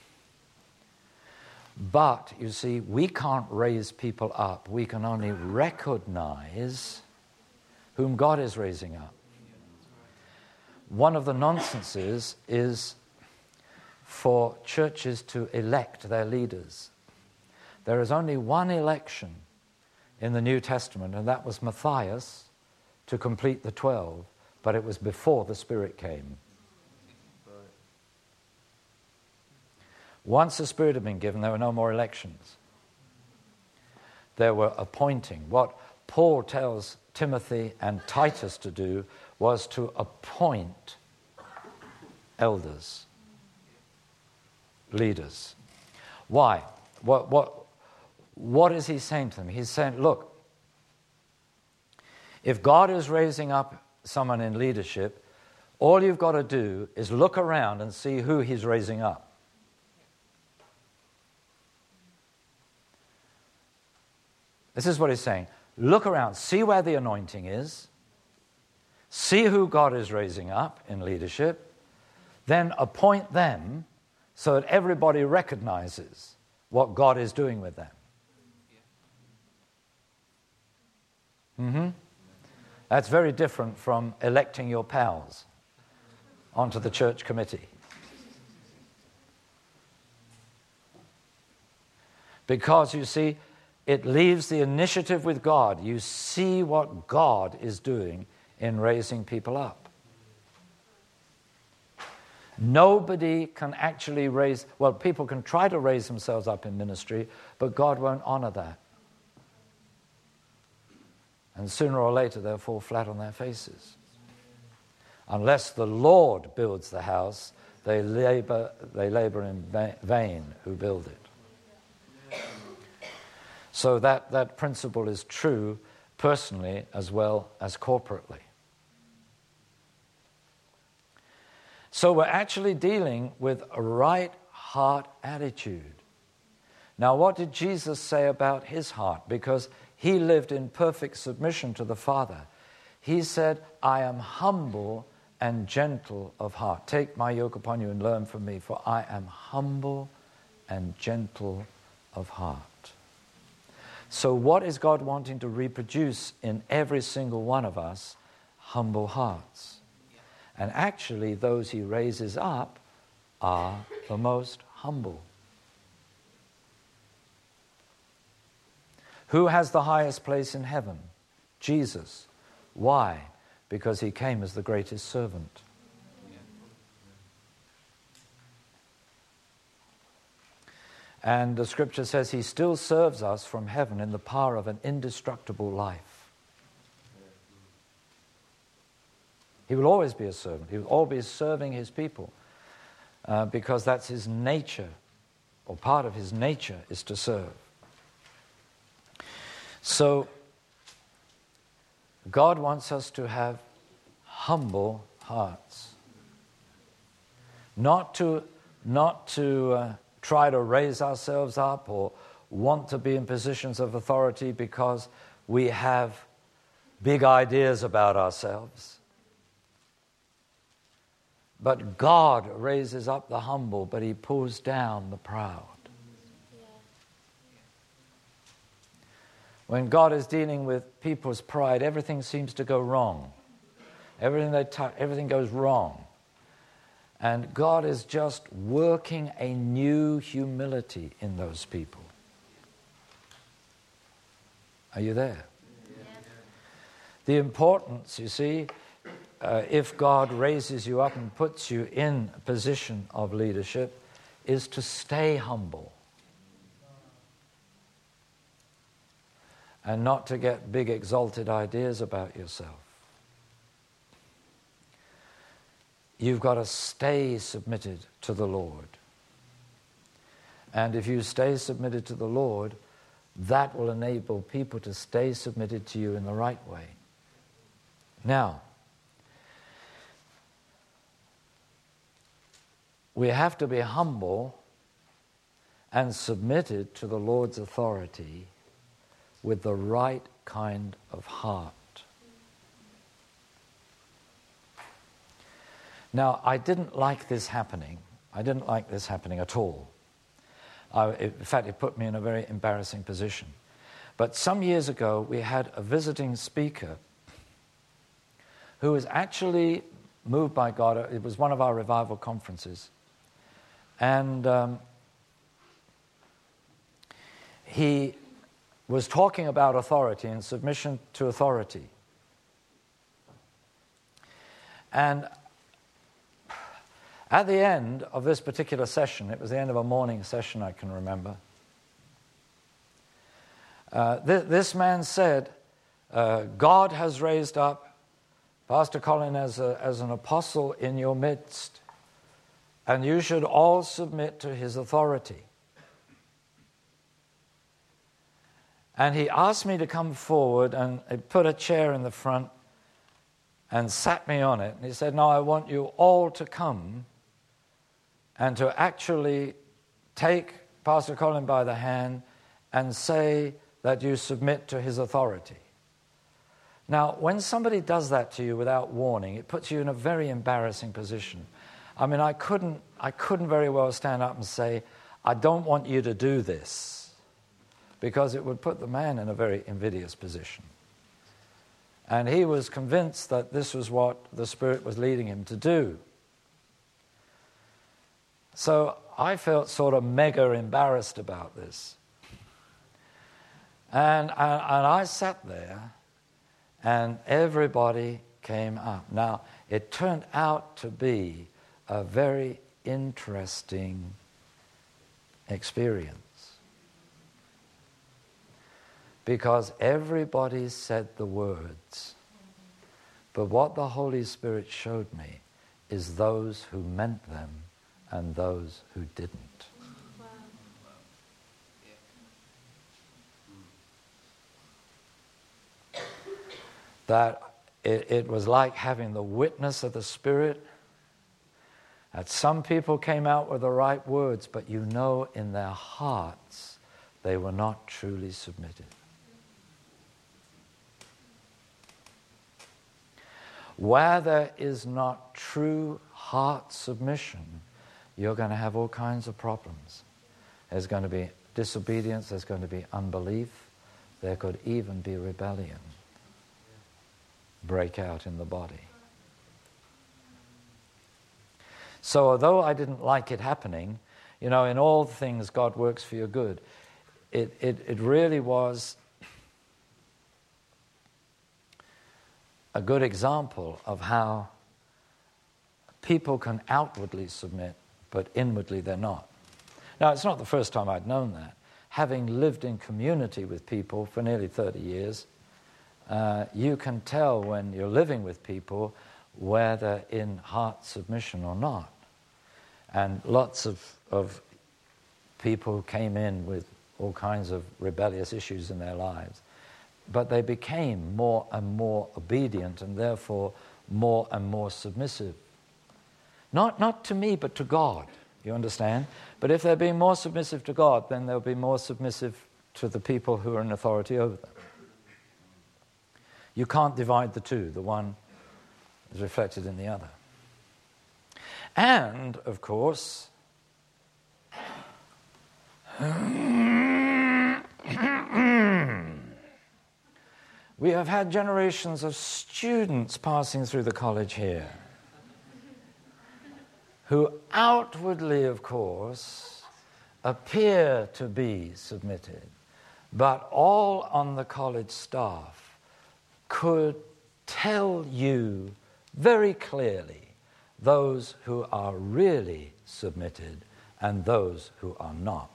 But, you see, we can't raise people up. We can only recognize whom God is raising up. One of the nonsenses is for churches to elect their leaders. There is only one election in the New Testament, and that was Matthias to complete the 12, but it was before the Spirit came. Once the Spirit had been given, there were no more elections. There were appointing. What Paul tells Timothy and Titus to do was to appoint elders, leaders. Why? What is he saying to them? He's saying, look, if God is raising up someone in leadership, all you've got to do is look around and see who he's raising up. This is what he's saying. Look around, see where the anointing is, see who God is raising up in leadership, then appoint them so that everybody recognizes what God is doing with them. That's very different from electing your pals onto the church committee. Because, you see, it leaves the initiative with God. You see what God is doing in raising people up. Nobody can actually raise, well, people can try to raise themselves up in ministry, but God won't honor that. And sooner or later they'll fall flat on their faces. Unless the Lord builds the house, they labor in vain who build it. So that principle is true personally as well as corporately. So we're actually dealing with a right heart attitude. Now, what did Jesus say about his heart? Because he lived in perfect submission to the Father. He said, I am humble and gentle of heart. Take my yoke upon you and learn from me, for I am humble and gentle of heart. So what is God wanting to reproduce in every single one of us? Humble hearts. And actually, those he raises up are the most humble. Who has the highest place in heaven? Jesus. Why? Because he came as the greatest servant. And the scripture says he still serves us from heaven in the power of an indestructible life. He will always be a servant. He will always be serving his people because that's his nature, or part of his nature is to serve. So God wants us to have humble hearts. Not to try to raise ourselves up or want to be in positions of authority because we have big ideas about ourselves. But God raises up the humble, but he pulls down the proud. When God is dealing with people's pride, everything seems to go wrong. Everything they touch, everything goes wrong. And God is just working a new humility in those people. Are you there? Yeah. The importance, you see, if God raises you up and puts you in a position of leadership, is to stay humble. And not to get big exalted ideas about yourself. You've got to stay submitted to the Lord. And if you stay submitted to the Lord, that will enable people to stay submitted to you in the right way. Now, we have to be humble and submitted to the Lord's authority with the right kind of heart. Now, I didn't like this happening. I didn't like this happening at all. In fact, it put me in a very embarrassing position. But some years ago, we had a visiting speaker who was actually moved by God. It was one of our revival conferences. And he was talking about authority and submission to authority. And at the end of this particular session, it was the end of a morning session, I can remember, this man said, God has raised up Pastor Colin as an apostle in your midst, and you should all submit to his authority. And he asked me to come forward, and he put a chair in the front and sat me on it. And he said, "Now I want you all to come and to actually take Pastor Colin by the hand and say that you submit to his authority." Now, when somebody does that to you without warning, it puts you in a very embarrassing position. I mean, I couldn't very well stand up and say, "I don't want you to do this," because it would put the man in a very invidious position. And he was convinced that this was what the Spirit was leading him to do. So I felt sort of mega embarrassed about this. And I sat there, and everybody came up. Now, it turned out to be a very interesting experience, because everybody said the words, but what the Holy Spirit showed me is those who meant them and those who didn't. That it was like having the witness of the Spirit. That some people came out with the right words, but you know in their hearts they were not truly submitted. Where there is not true heart submission, you're going to have all kinds of problems. There's going to be disobedience, there's going to be unbelief, there could even be rebellion break out in the body. So although I didn't like it happening, you know, in all things God works for your good, it really was a good example of how people can outwardly submit, but inwardly they're not. Now, it's not the first time I'd known that. Having lived in community with people for nearly 30 years, you can tell when you're living with people whether in heart submission or not. And lots of people came in with all kinds of rebellious issues in their lives. But they became more and more obedient and therefore more and more submissive. Not to me, but to God, you understand? But if they're being more submissive to God, then they'll be more submissive to the people who are in authority over them. You can't divide the two. The one is reflected in the other. And, of course, we have had generations of students passing through the college here who outwardly, of course, appear to be submitted, but all on the college staff could tell you very clearly those who are really submitted and those who are not.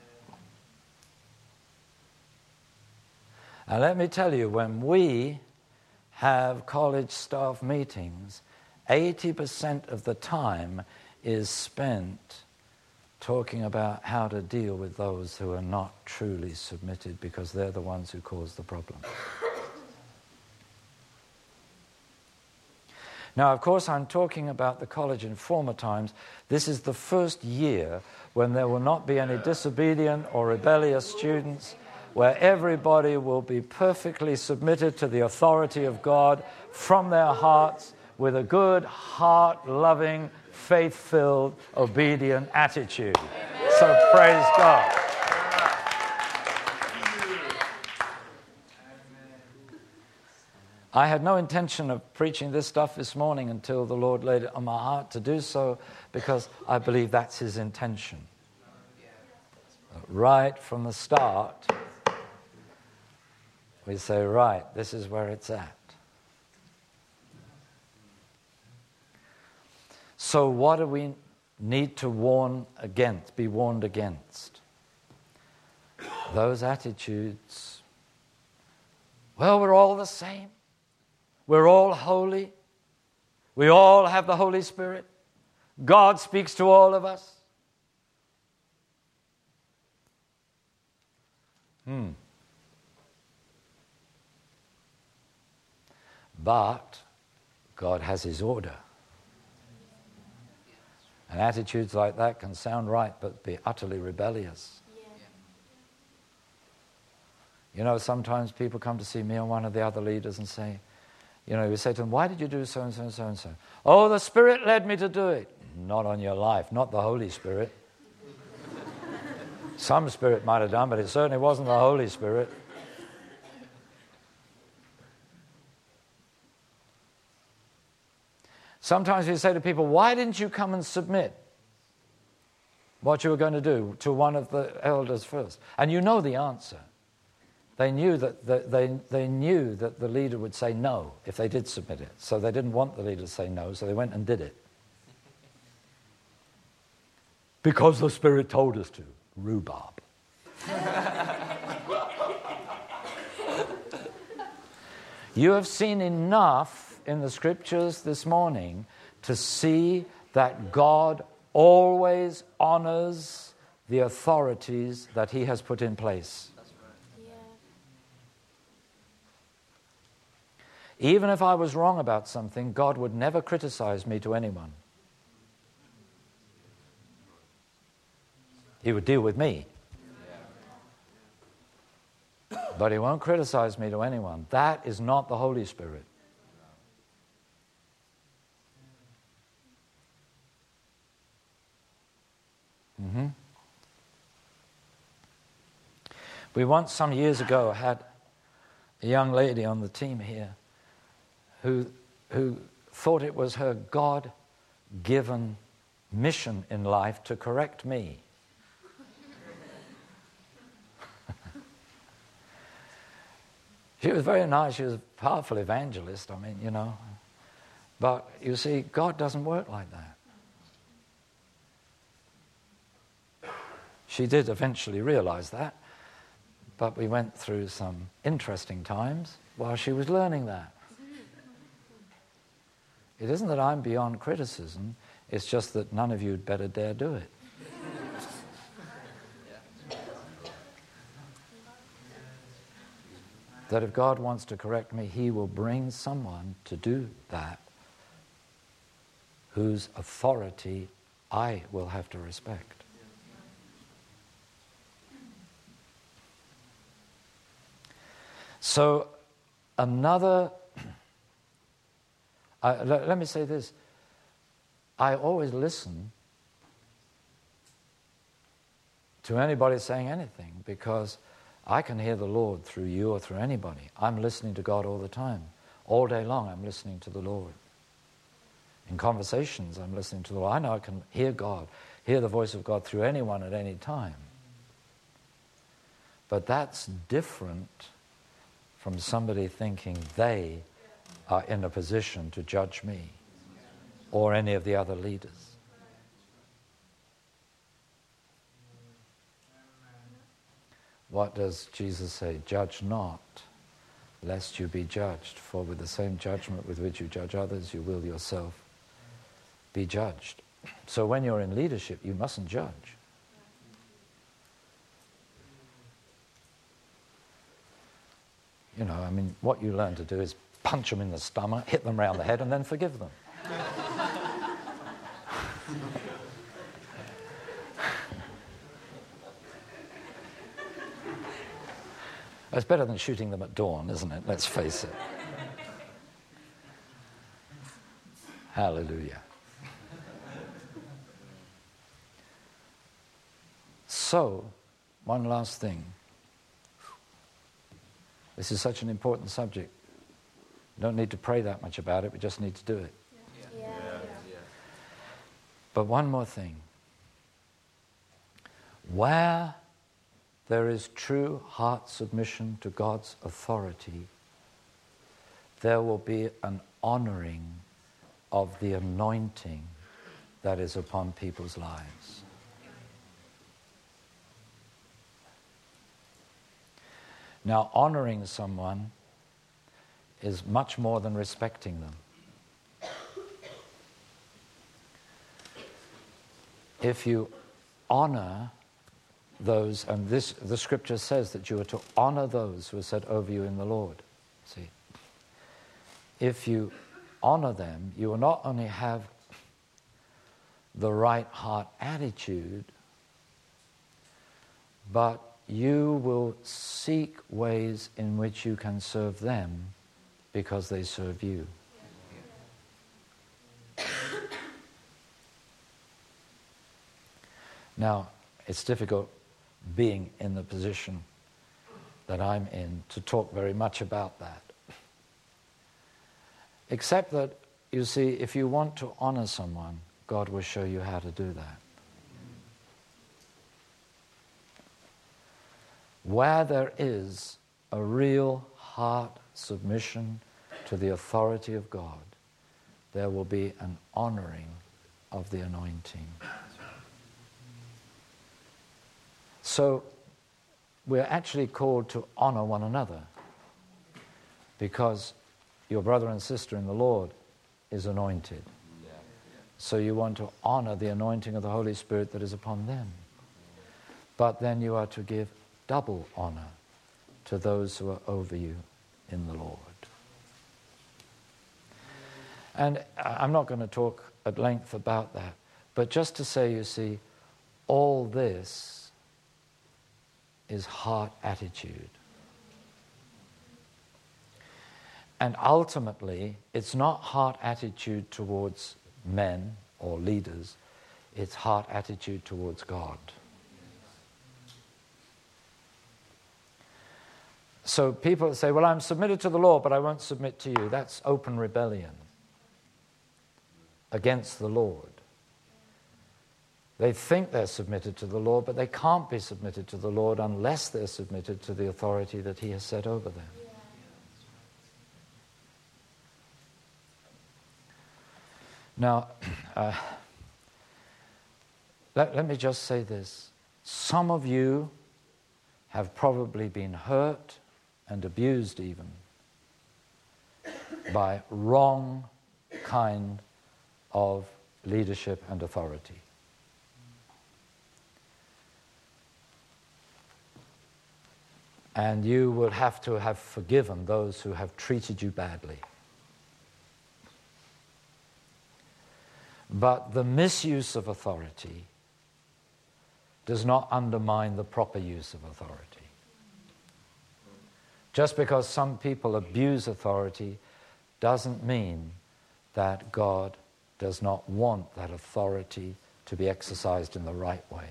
And let me tell you, when we have college staff meetings, 80% of the time is spent talking about how to deal with those who are not truly submitted, because they're the ones who cause the problem. Now, of course, I'm talking about the college in former times. This is the first year when there will not be any disobedient or rebellious students, where everybody will be perfectly submitted to the authority of God from their hearts with a good, heart-loving, faith-filled, obedient attitude. So praise God. I had no intention of preaching this stuff this morning until the Lord laid it on my heart to do so, because I believe that's his intention. Right from the start, we say, right, this is where it's at. So what do we need to warn against, be warned against? Those attitudes. Well, we're all the same. We're all holy. We all have the Holy Spirit. God speaks to all of us. But God has his order. And attitudes like that can sound right, but be utterly rebellious. You know, sometimes people come to see me or one of the other leaders and say, you know, we say to them, why did you do so and so and so and so? Oh, the Spirit led me to do it. Not on your life, not the Holy Spirit. Some Spirit might have done, but it certainly wasn't the Holy Spirit. Sometimes we say to people, why didn't you come and submit what you were going to do to one of the elders first? And you know the answer. They knew that they knew that the leader would say no if they did submit it. So they didn't want the leader to say no, so they went and did it. Because the Spirit told us to. Rhubarb. You have seen enough in the Scriptures this morning to see that God always honors the authorities that he has put in place. Even if I was wrong about something, God would never criticize me to anyone. He would deal with me. But he won't criticize me to anyone. That is not the Holy Spirit. We once, some years ago, had a young lady on the team here who thought it was her God-given mission in life to correct me. She was very nice. She was a powerful evangelist, I mean, you know. But you see, God doesn't work like that. She did eventually realize that, but we went through some interesting times while she was learning that. It isn't that I'm beyond criticism, it's just that none of you had better dare do it. That if God wants to correct me, he will bring someone to do that whose authority I will have to respect. So another, let me say this, I always listen to anybody saying anything because I can hear the Lord through you or through anybody. I'm listening to God all the time. All day long I'm listening to the Lord. In conversations I'm listening to the Lord. I know I can hear God, hear the voice of God through anyone at any time. But that's different from somebody thinking they are in a position to judge me or any of the other leaders. What does Jesus say? Judge not, lest you be judged. For with the same judgment with which you judge others, you will yourself be judged. So when you're in leadership, you mustn't judge. You know, I mean, what you learn to do is punch them in the stomach, hit them round the head, and then forgive them. It's better than shooting them at dawn, isn't it? Let's face it. Hallelujah. So, one last thing. This is such an important subject. You don't need to pray that much about it, we just need to do it. Yeah. But one more thing. Where there is true heart submission to God's authority, there will be an honoring of the anointing that is upon people's lives. Now, honoring someone is much more than respecting them. If you honor those, and the scripture says that you are to honor those who are set over you in the Lord. See, if you honor them, you will not only have the right heart attitude, but you will seek ways in which you can serve them because they serve you. Now, it's difficult being in the position that I'm in to talk very much about that. Except that, you see, if you want to honor someone, God will show you how to do that. Where there is a real heart submission to the authority of God, there will be an honoring of the anointing. So, we're actually called to honor one another because your brother and sister in the Lord is anointed. So you want to honor the anointing of the Holy Spirit that is upon them. But then you are to give double honor to those who are over you in the Lord. And I'm not going to talk at length about that, but just to say, you see, all this is heart attitude. And ultimately, it's not heart attitude towards men or leaders, it's heart attitude towards God. So people say, well, I'm submitted to the law, but I won't submit to you. That's open rebellion against the Lord. They think they're submitted to the Lord, but they can't be submitted to the Lord unless they're submitted to the authority that He has set over them. Now, let me just say this. Some of you have probably been hurt and abused even by wrong kind of leadership and authority. And you will have to have forgiven those who have treated you badly. But the misuse of authority does not undermine the proper use of authority. Just because some people abuse authority doesn't mean that God does not want that authority to be exercised in the right way.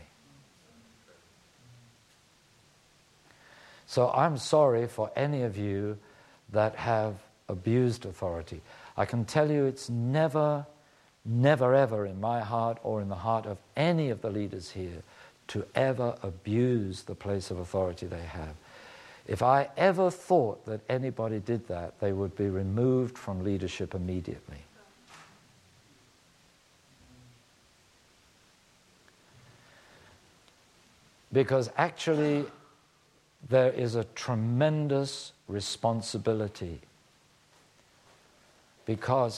So I'm sorry for any of you that have abused authority. I can tell you it's never ever in my heart or in the heart of any of the leaders here to ever abuse the place of authority they have. If I ever thought that anybody did that, they would be removed from leadership immediately. Because actually, there is a tremendous responsibility. Because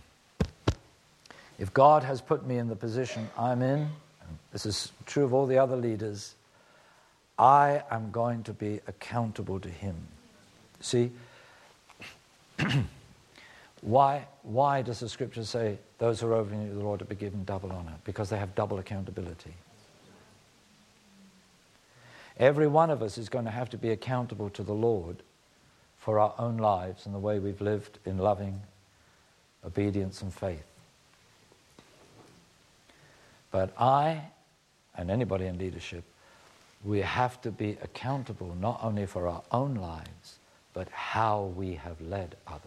if God has put me in the position I'm in, and this is true of all the other leaders, I am going to be accountable to Him. See, Why does the scripture say those who are over you, the Lord, to be given double honor? Because they have double accountability. Every one of us is going to have to be accountable to the Lord for our own lives and the way we've lived in loving obedience and faith. But I, and anybody in leadership, we have to be accountable not only for our own lives, but how we have led others.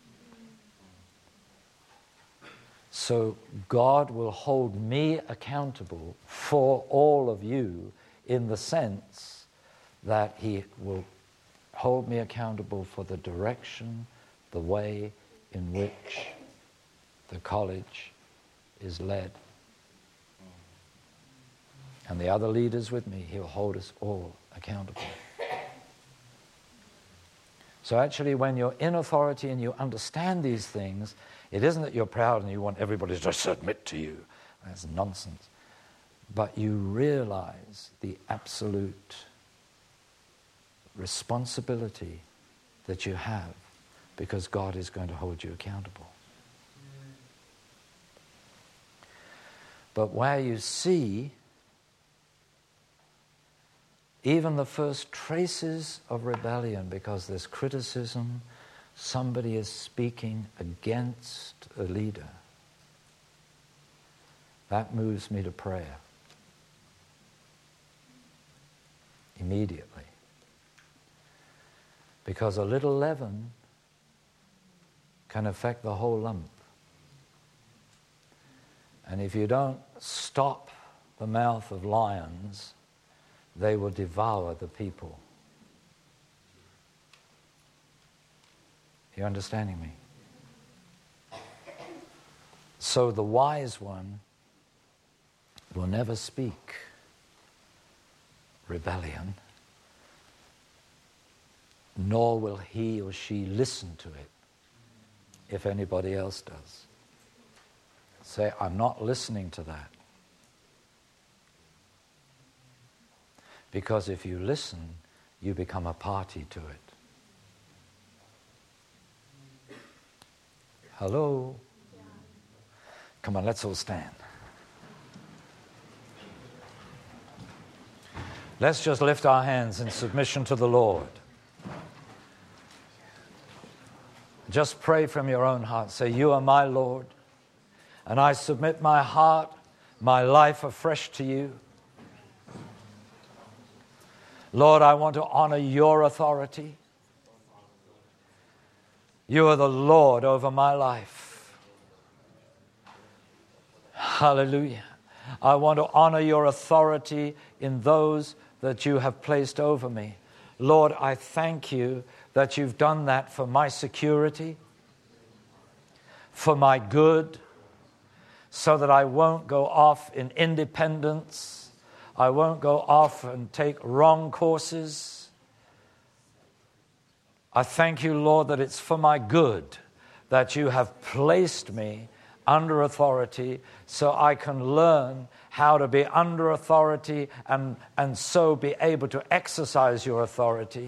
So God will hold me accountable for all of you in the sense that He will hold me accountable for the direction, the way in which the college is led. And the other leaders with me, He'll hold us all accountable. So actually, when you're in authority and you understand these things, it isn't that you're proud and you want everybody to submit to you. That's nonsense. But you realize the absolute responsibility that you have because God is going to hold you accountable. But where you see even the first traces of rebellion, because there's criticism, somebody is speaking against a leader, that moves me to prayer immediately. Because a little leaven can affect the whole lump. And if you don't stop the mouth of lions, they will devour the people. You understanding me? So the wise one will never speak rebellion, nor will he or she listen to it if anybody else does. Say, I'm not listening to that. Because if you listen, you become a party to it. Hello? Come on, let's all stand. Let's just lift our hands in submission to the Lord. Just pray from your own heart. Say, you are my Lord, and I submit my heart, my life afresh to you. Lord, I want to honor your authority. You are the Lord over my life. Hallelujah. I want to honor your authority in those that you have placed over me. Lord, I thank you that you've done that for my security, for my good, so that I won't go off in independence. I won't go off and take wrong courses. I thank you, Lord, that it's for my good that you have placed me under authority so I can learn how to be under authority and so be able to exercise your authority.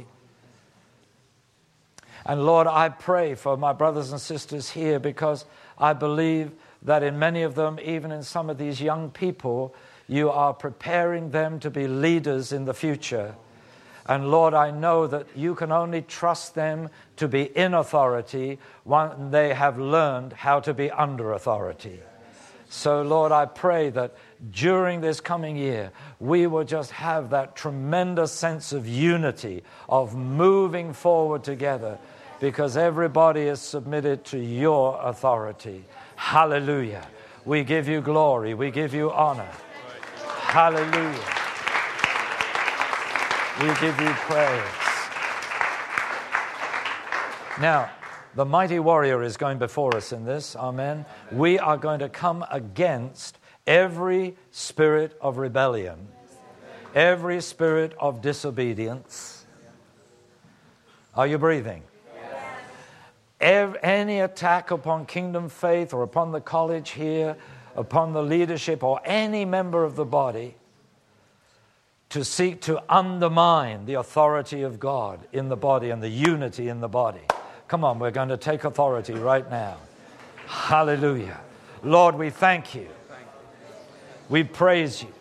And Lord, I pray for my brothers and sisters here because I believe that in many of them, even in some of these young people, you are preparing them to be leaders in the future. And Lord, I know that you can only trust them to be in authority when they have learned how to be under authority. So Lord, I pray that during this coming year, we will just have that tremendous sense of unity, of moving forward together, because everybody is submitted to your authority. Hallelujah. We give you glory. We give you honor. Hallelujah. We give you praise. Now, the mighty warrior is going before us in this. Amen. We are going to come against every spirit of rebellion, every spirit of disobedience. Are you breathing? Any attack upon Kingdom Faith or upon the college here, upon the leadership or any member of the body to seek to undermine the authority of God in the body and the unity in the body. Come on, we're going to take authority right now. Hallelujah. Lord, we thank you. We praise you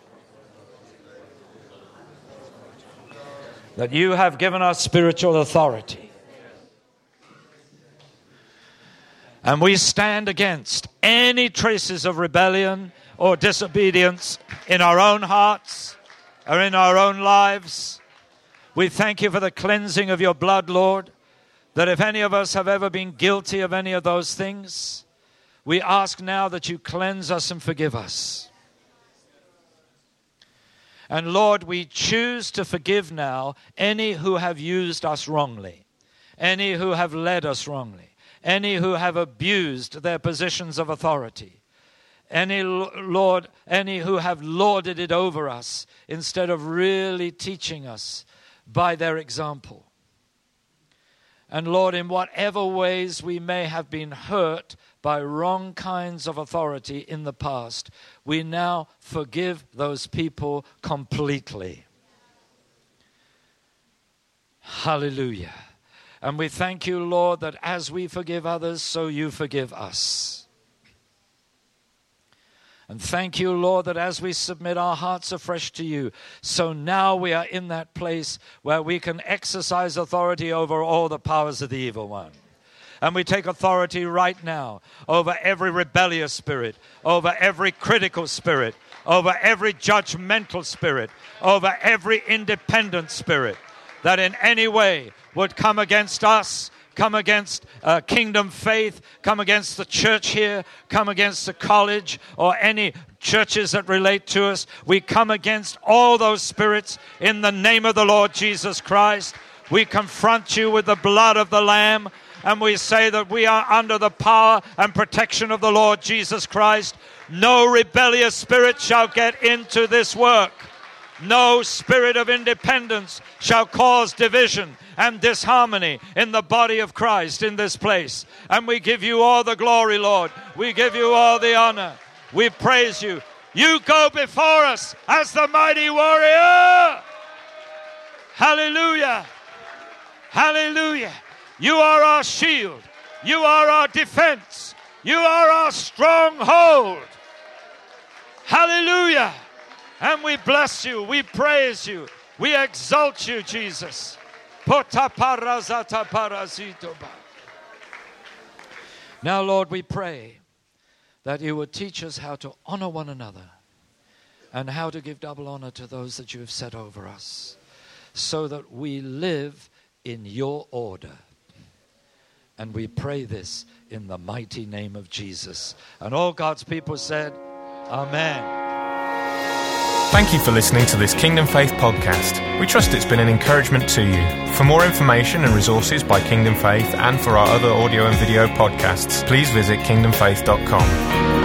that you have given us spiritual authority. And we stand against any traces of rebellion or disobedience in our own hearts or in our own lives. We thank you for the cleansing of your blood, Lord, that if any of us have ever been guilty of any of those things, we ask now that you cleanse us and forgive us. And Lord, we choose to forgive now any who have used us wrongly, any who have led us wrongly, any who have abused their positions of authority, any, Lord, any who have lorded it over us instead of really teaching us by their example. And Lord, in whatever ways we may have been hurt by wrong kinds of authority in the past, we now forgive those people completely. Hallelujah. And we thank you, Lord, that as we forgive others, so you forgive us. And thank you, Lord, that as we submit our hearts afresh to you, so now we are in that place where we can exercise authority over all the powers of the evil one. And we take authority right now over every rebellious spirit, over every critical spirit, over every judgmental spirit, over every independent spirit that in any way would come against us, come against Kingdom Faith, come against the church here, come against the college or any churches that relate to us. We come against all those spirits in the name of the Lord Jesus Christ. We confront you with the blood of the Lamb, and we say that we are under the power and protection of the Lord Jesus Christ. No rebellious spirit shall get into this work. No spirit of independence shall cause division and disharmony in the body of Christ in this place. And we give you all the glory, Lord. We give you all the honor. We praise you. You go before us as the mighty warrior. Hallelujah. Hallelujah. You are our shield. You are our defense. You are our stronghold. Hallelujah. And we bless you. We praise you. We exalt you, Jesus. Now, Lord, we pray that you would teach us how to honor one another and how to give double honor to those that you have set over us, so that we live in your order. And we pray this in the mighty name of Jesus. And all God's people said, Amen. Thank you for listening to this Kingdom Faith podcast. We trust it's been an encouragement to you. For more information and resources by Kingdom Faith and for our other audio and video podcasts, please visit kingdomfaith.com.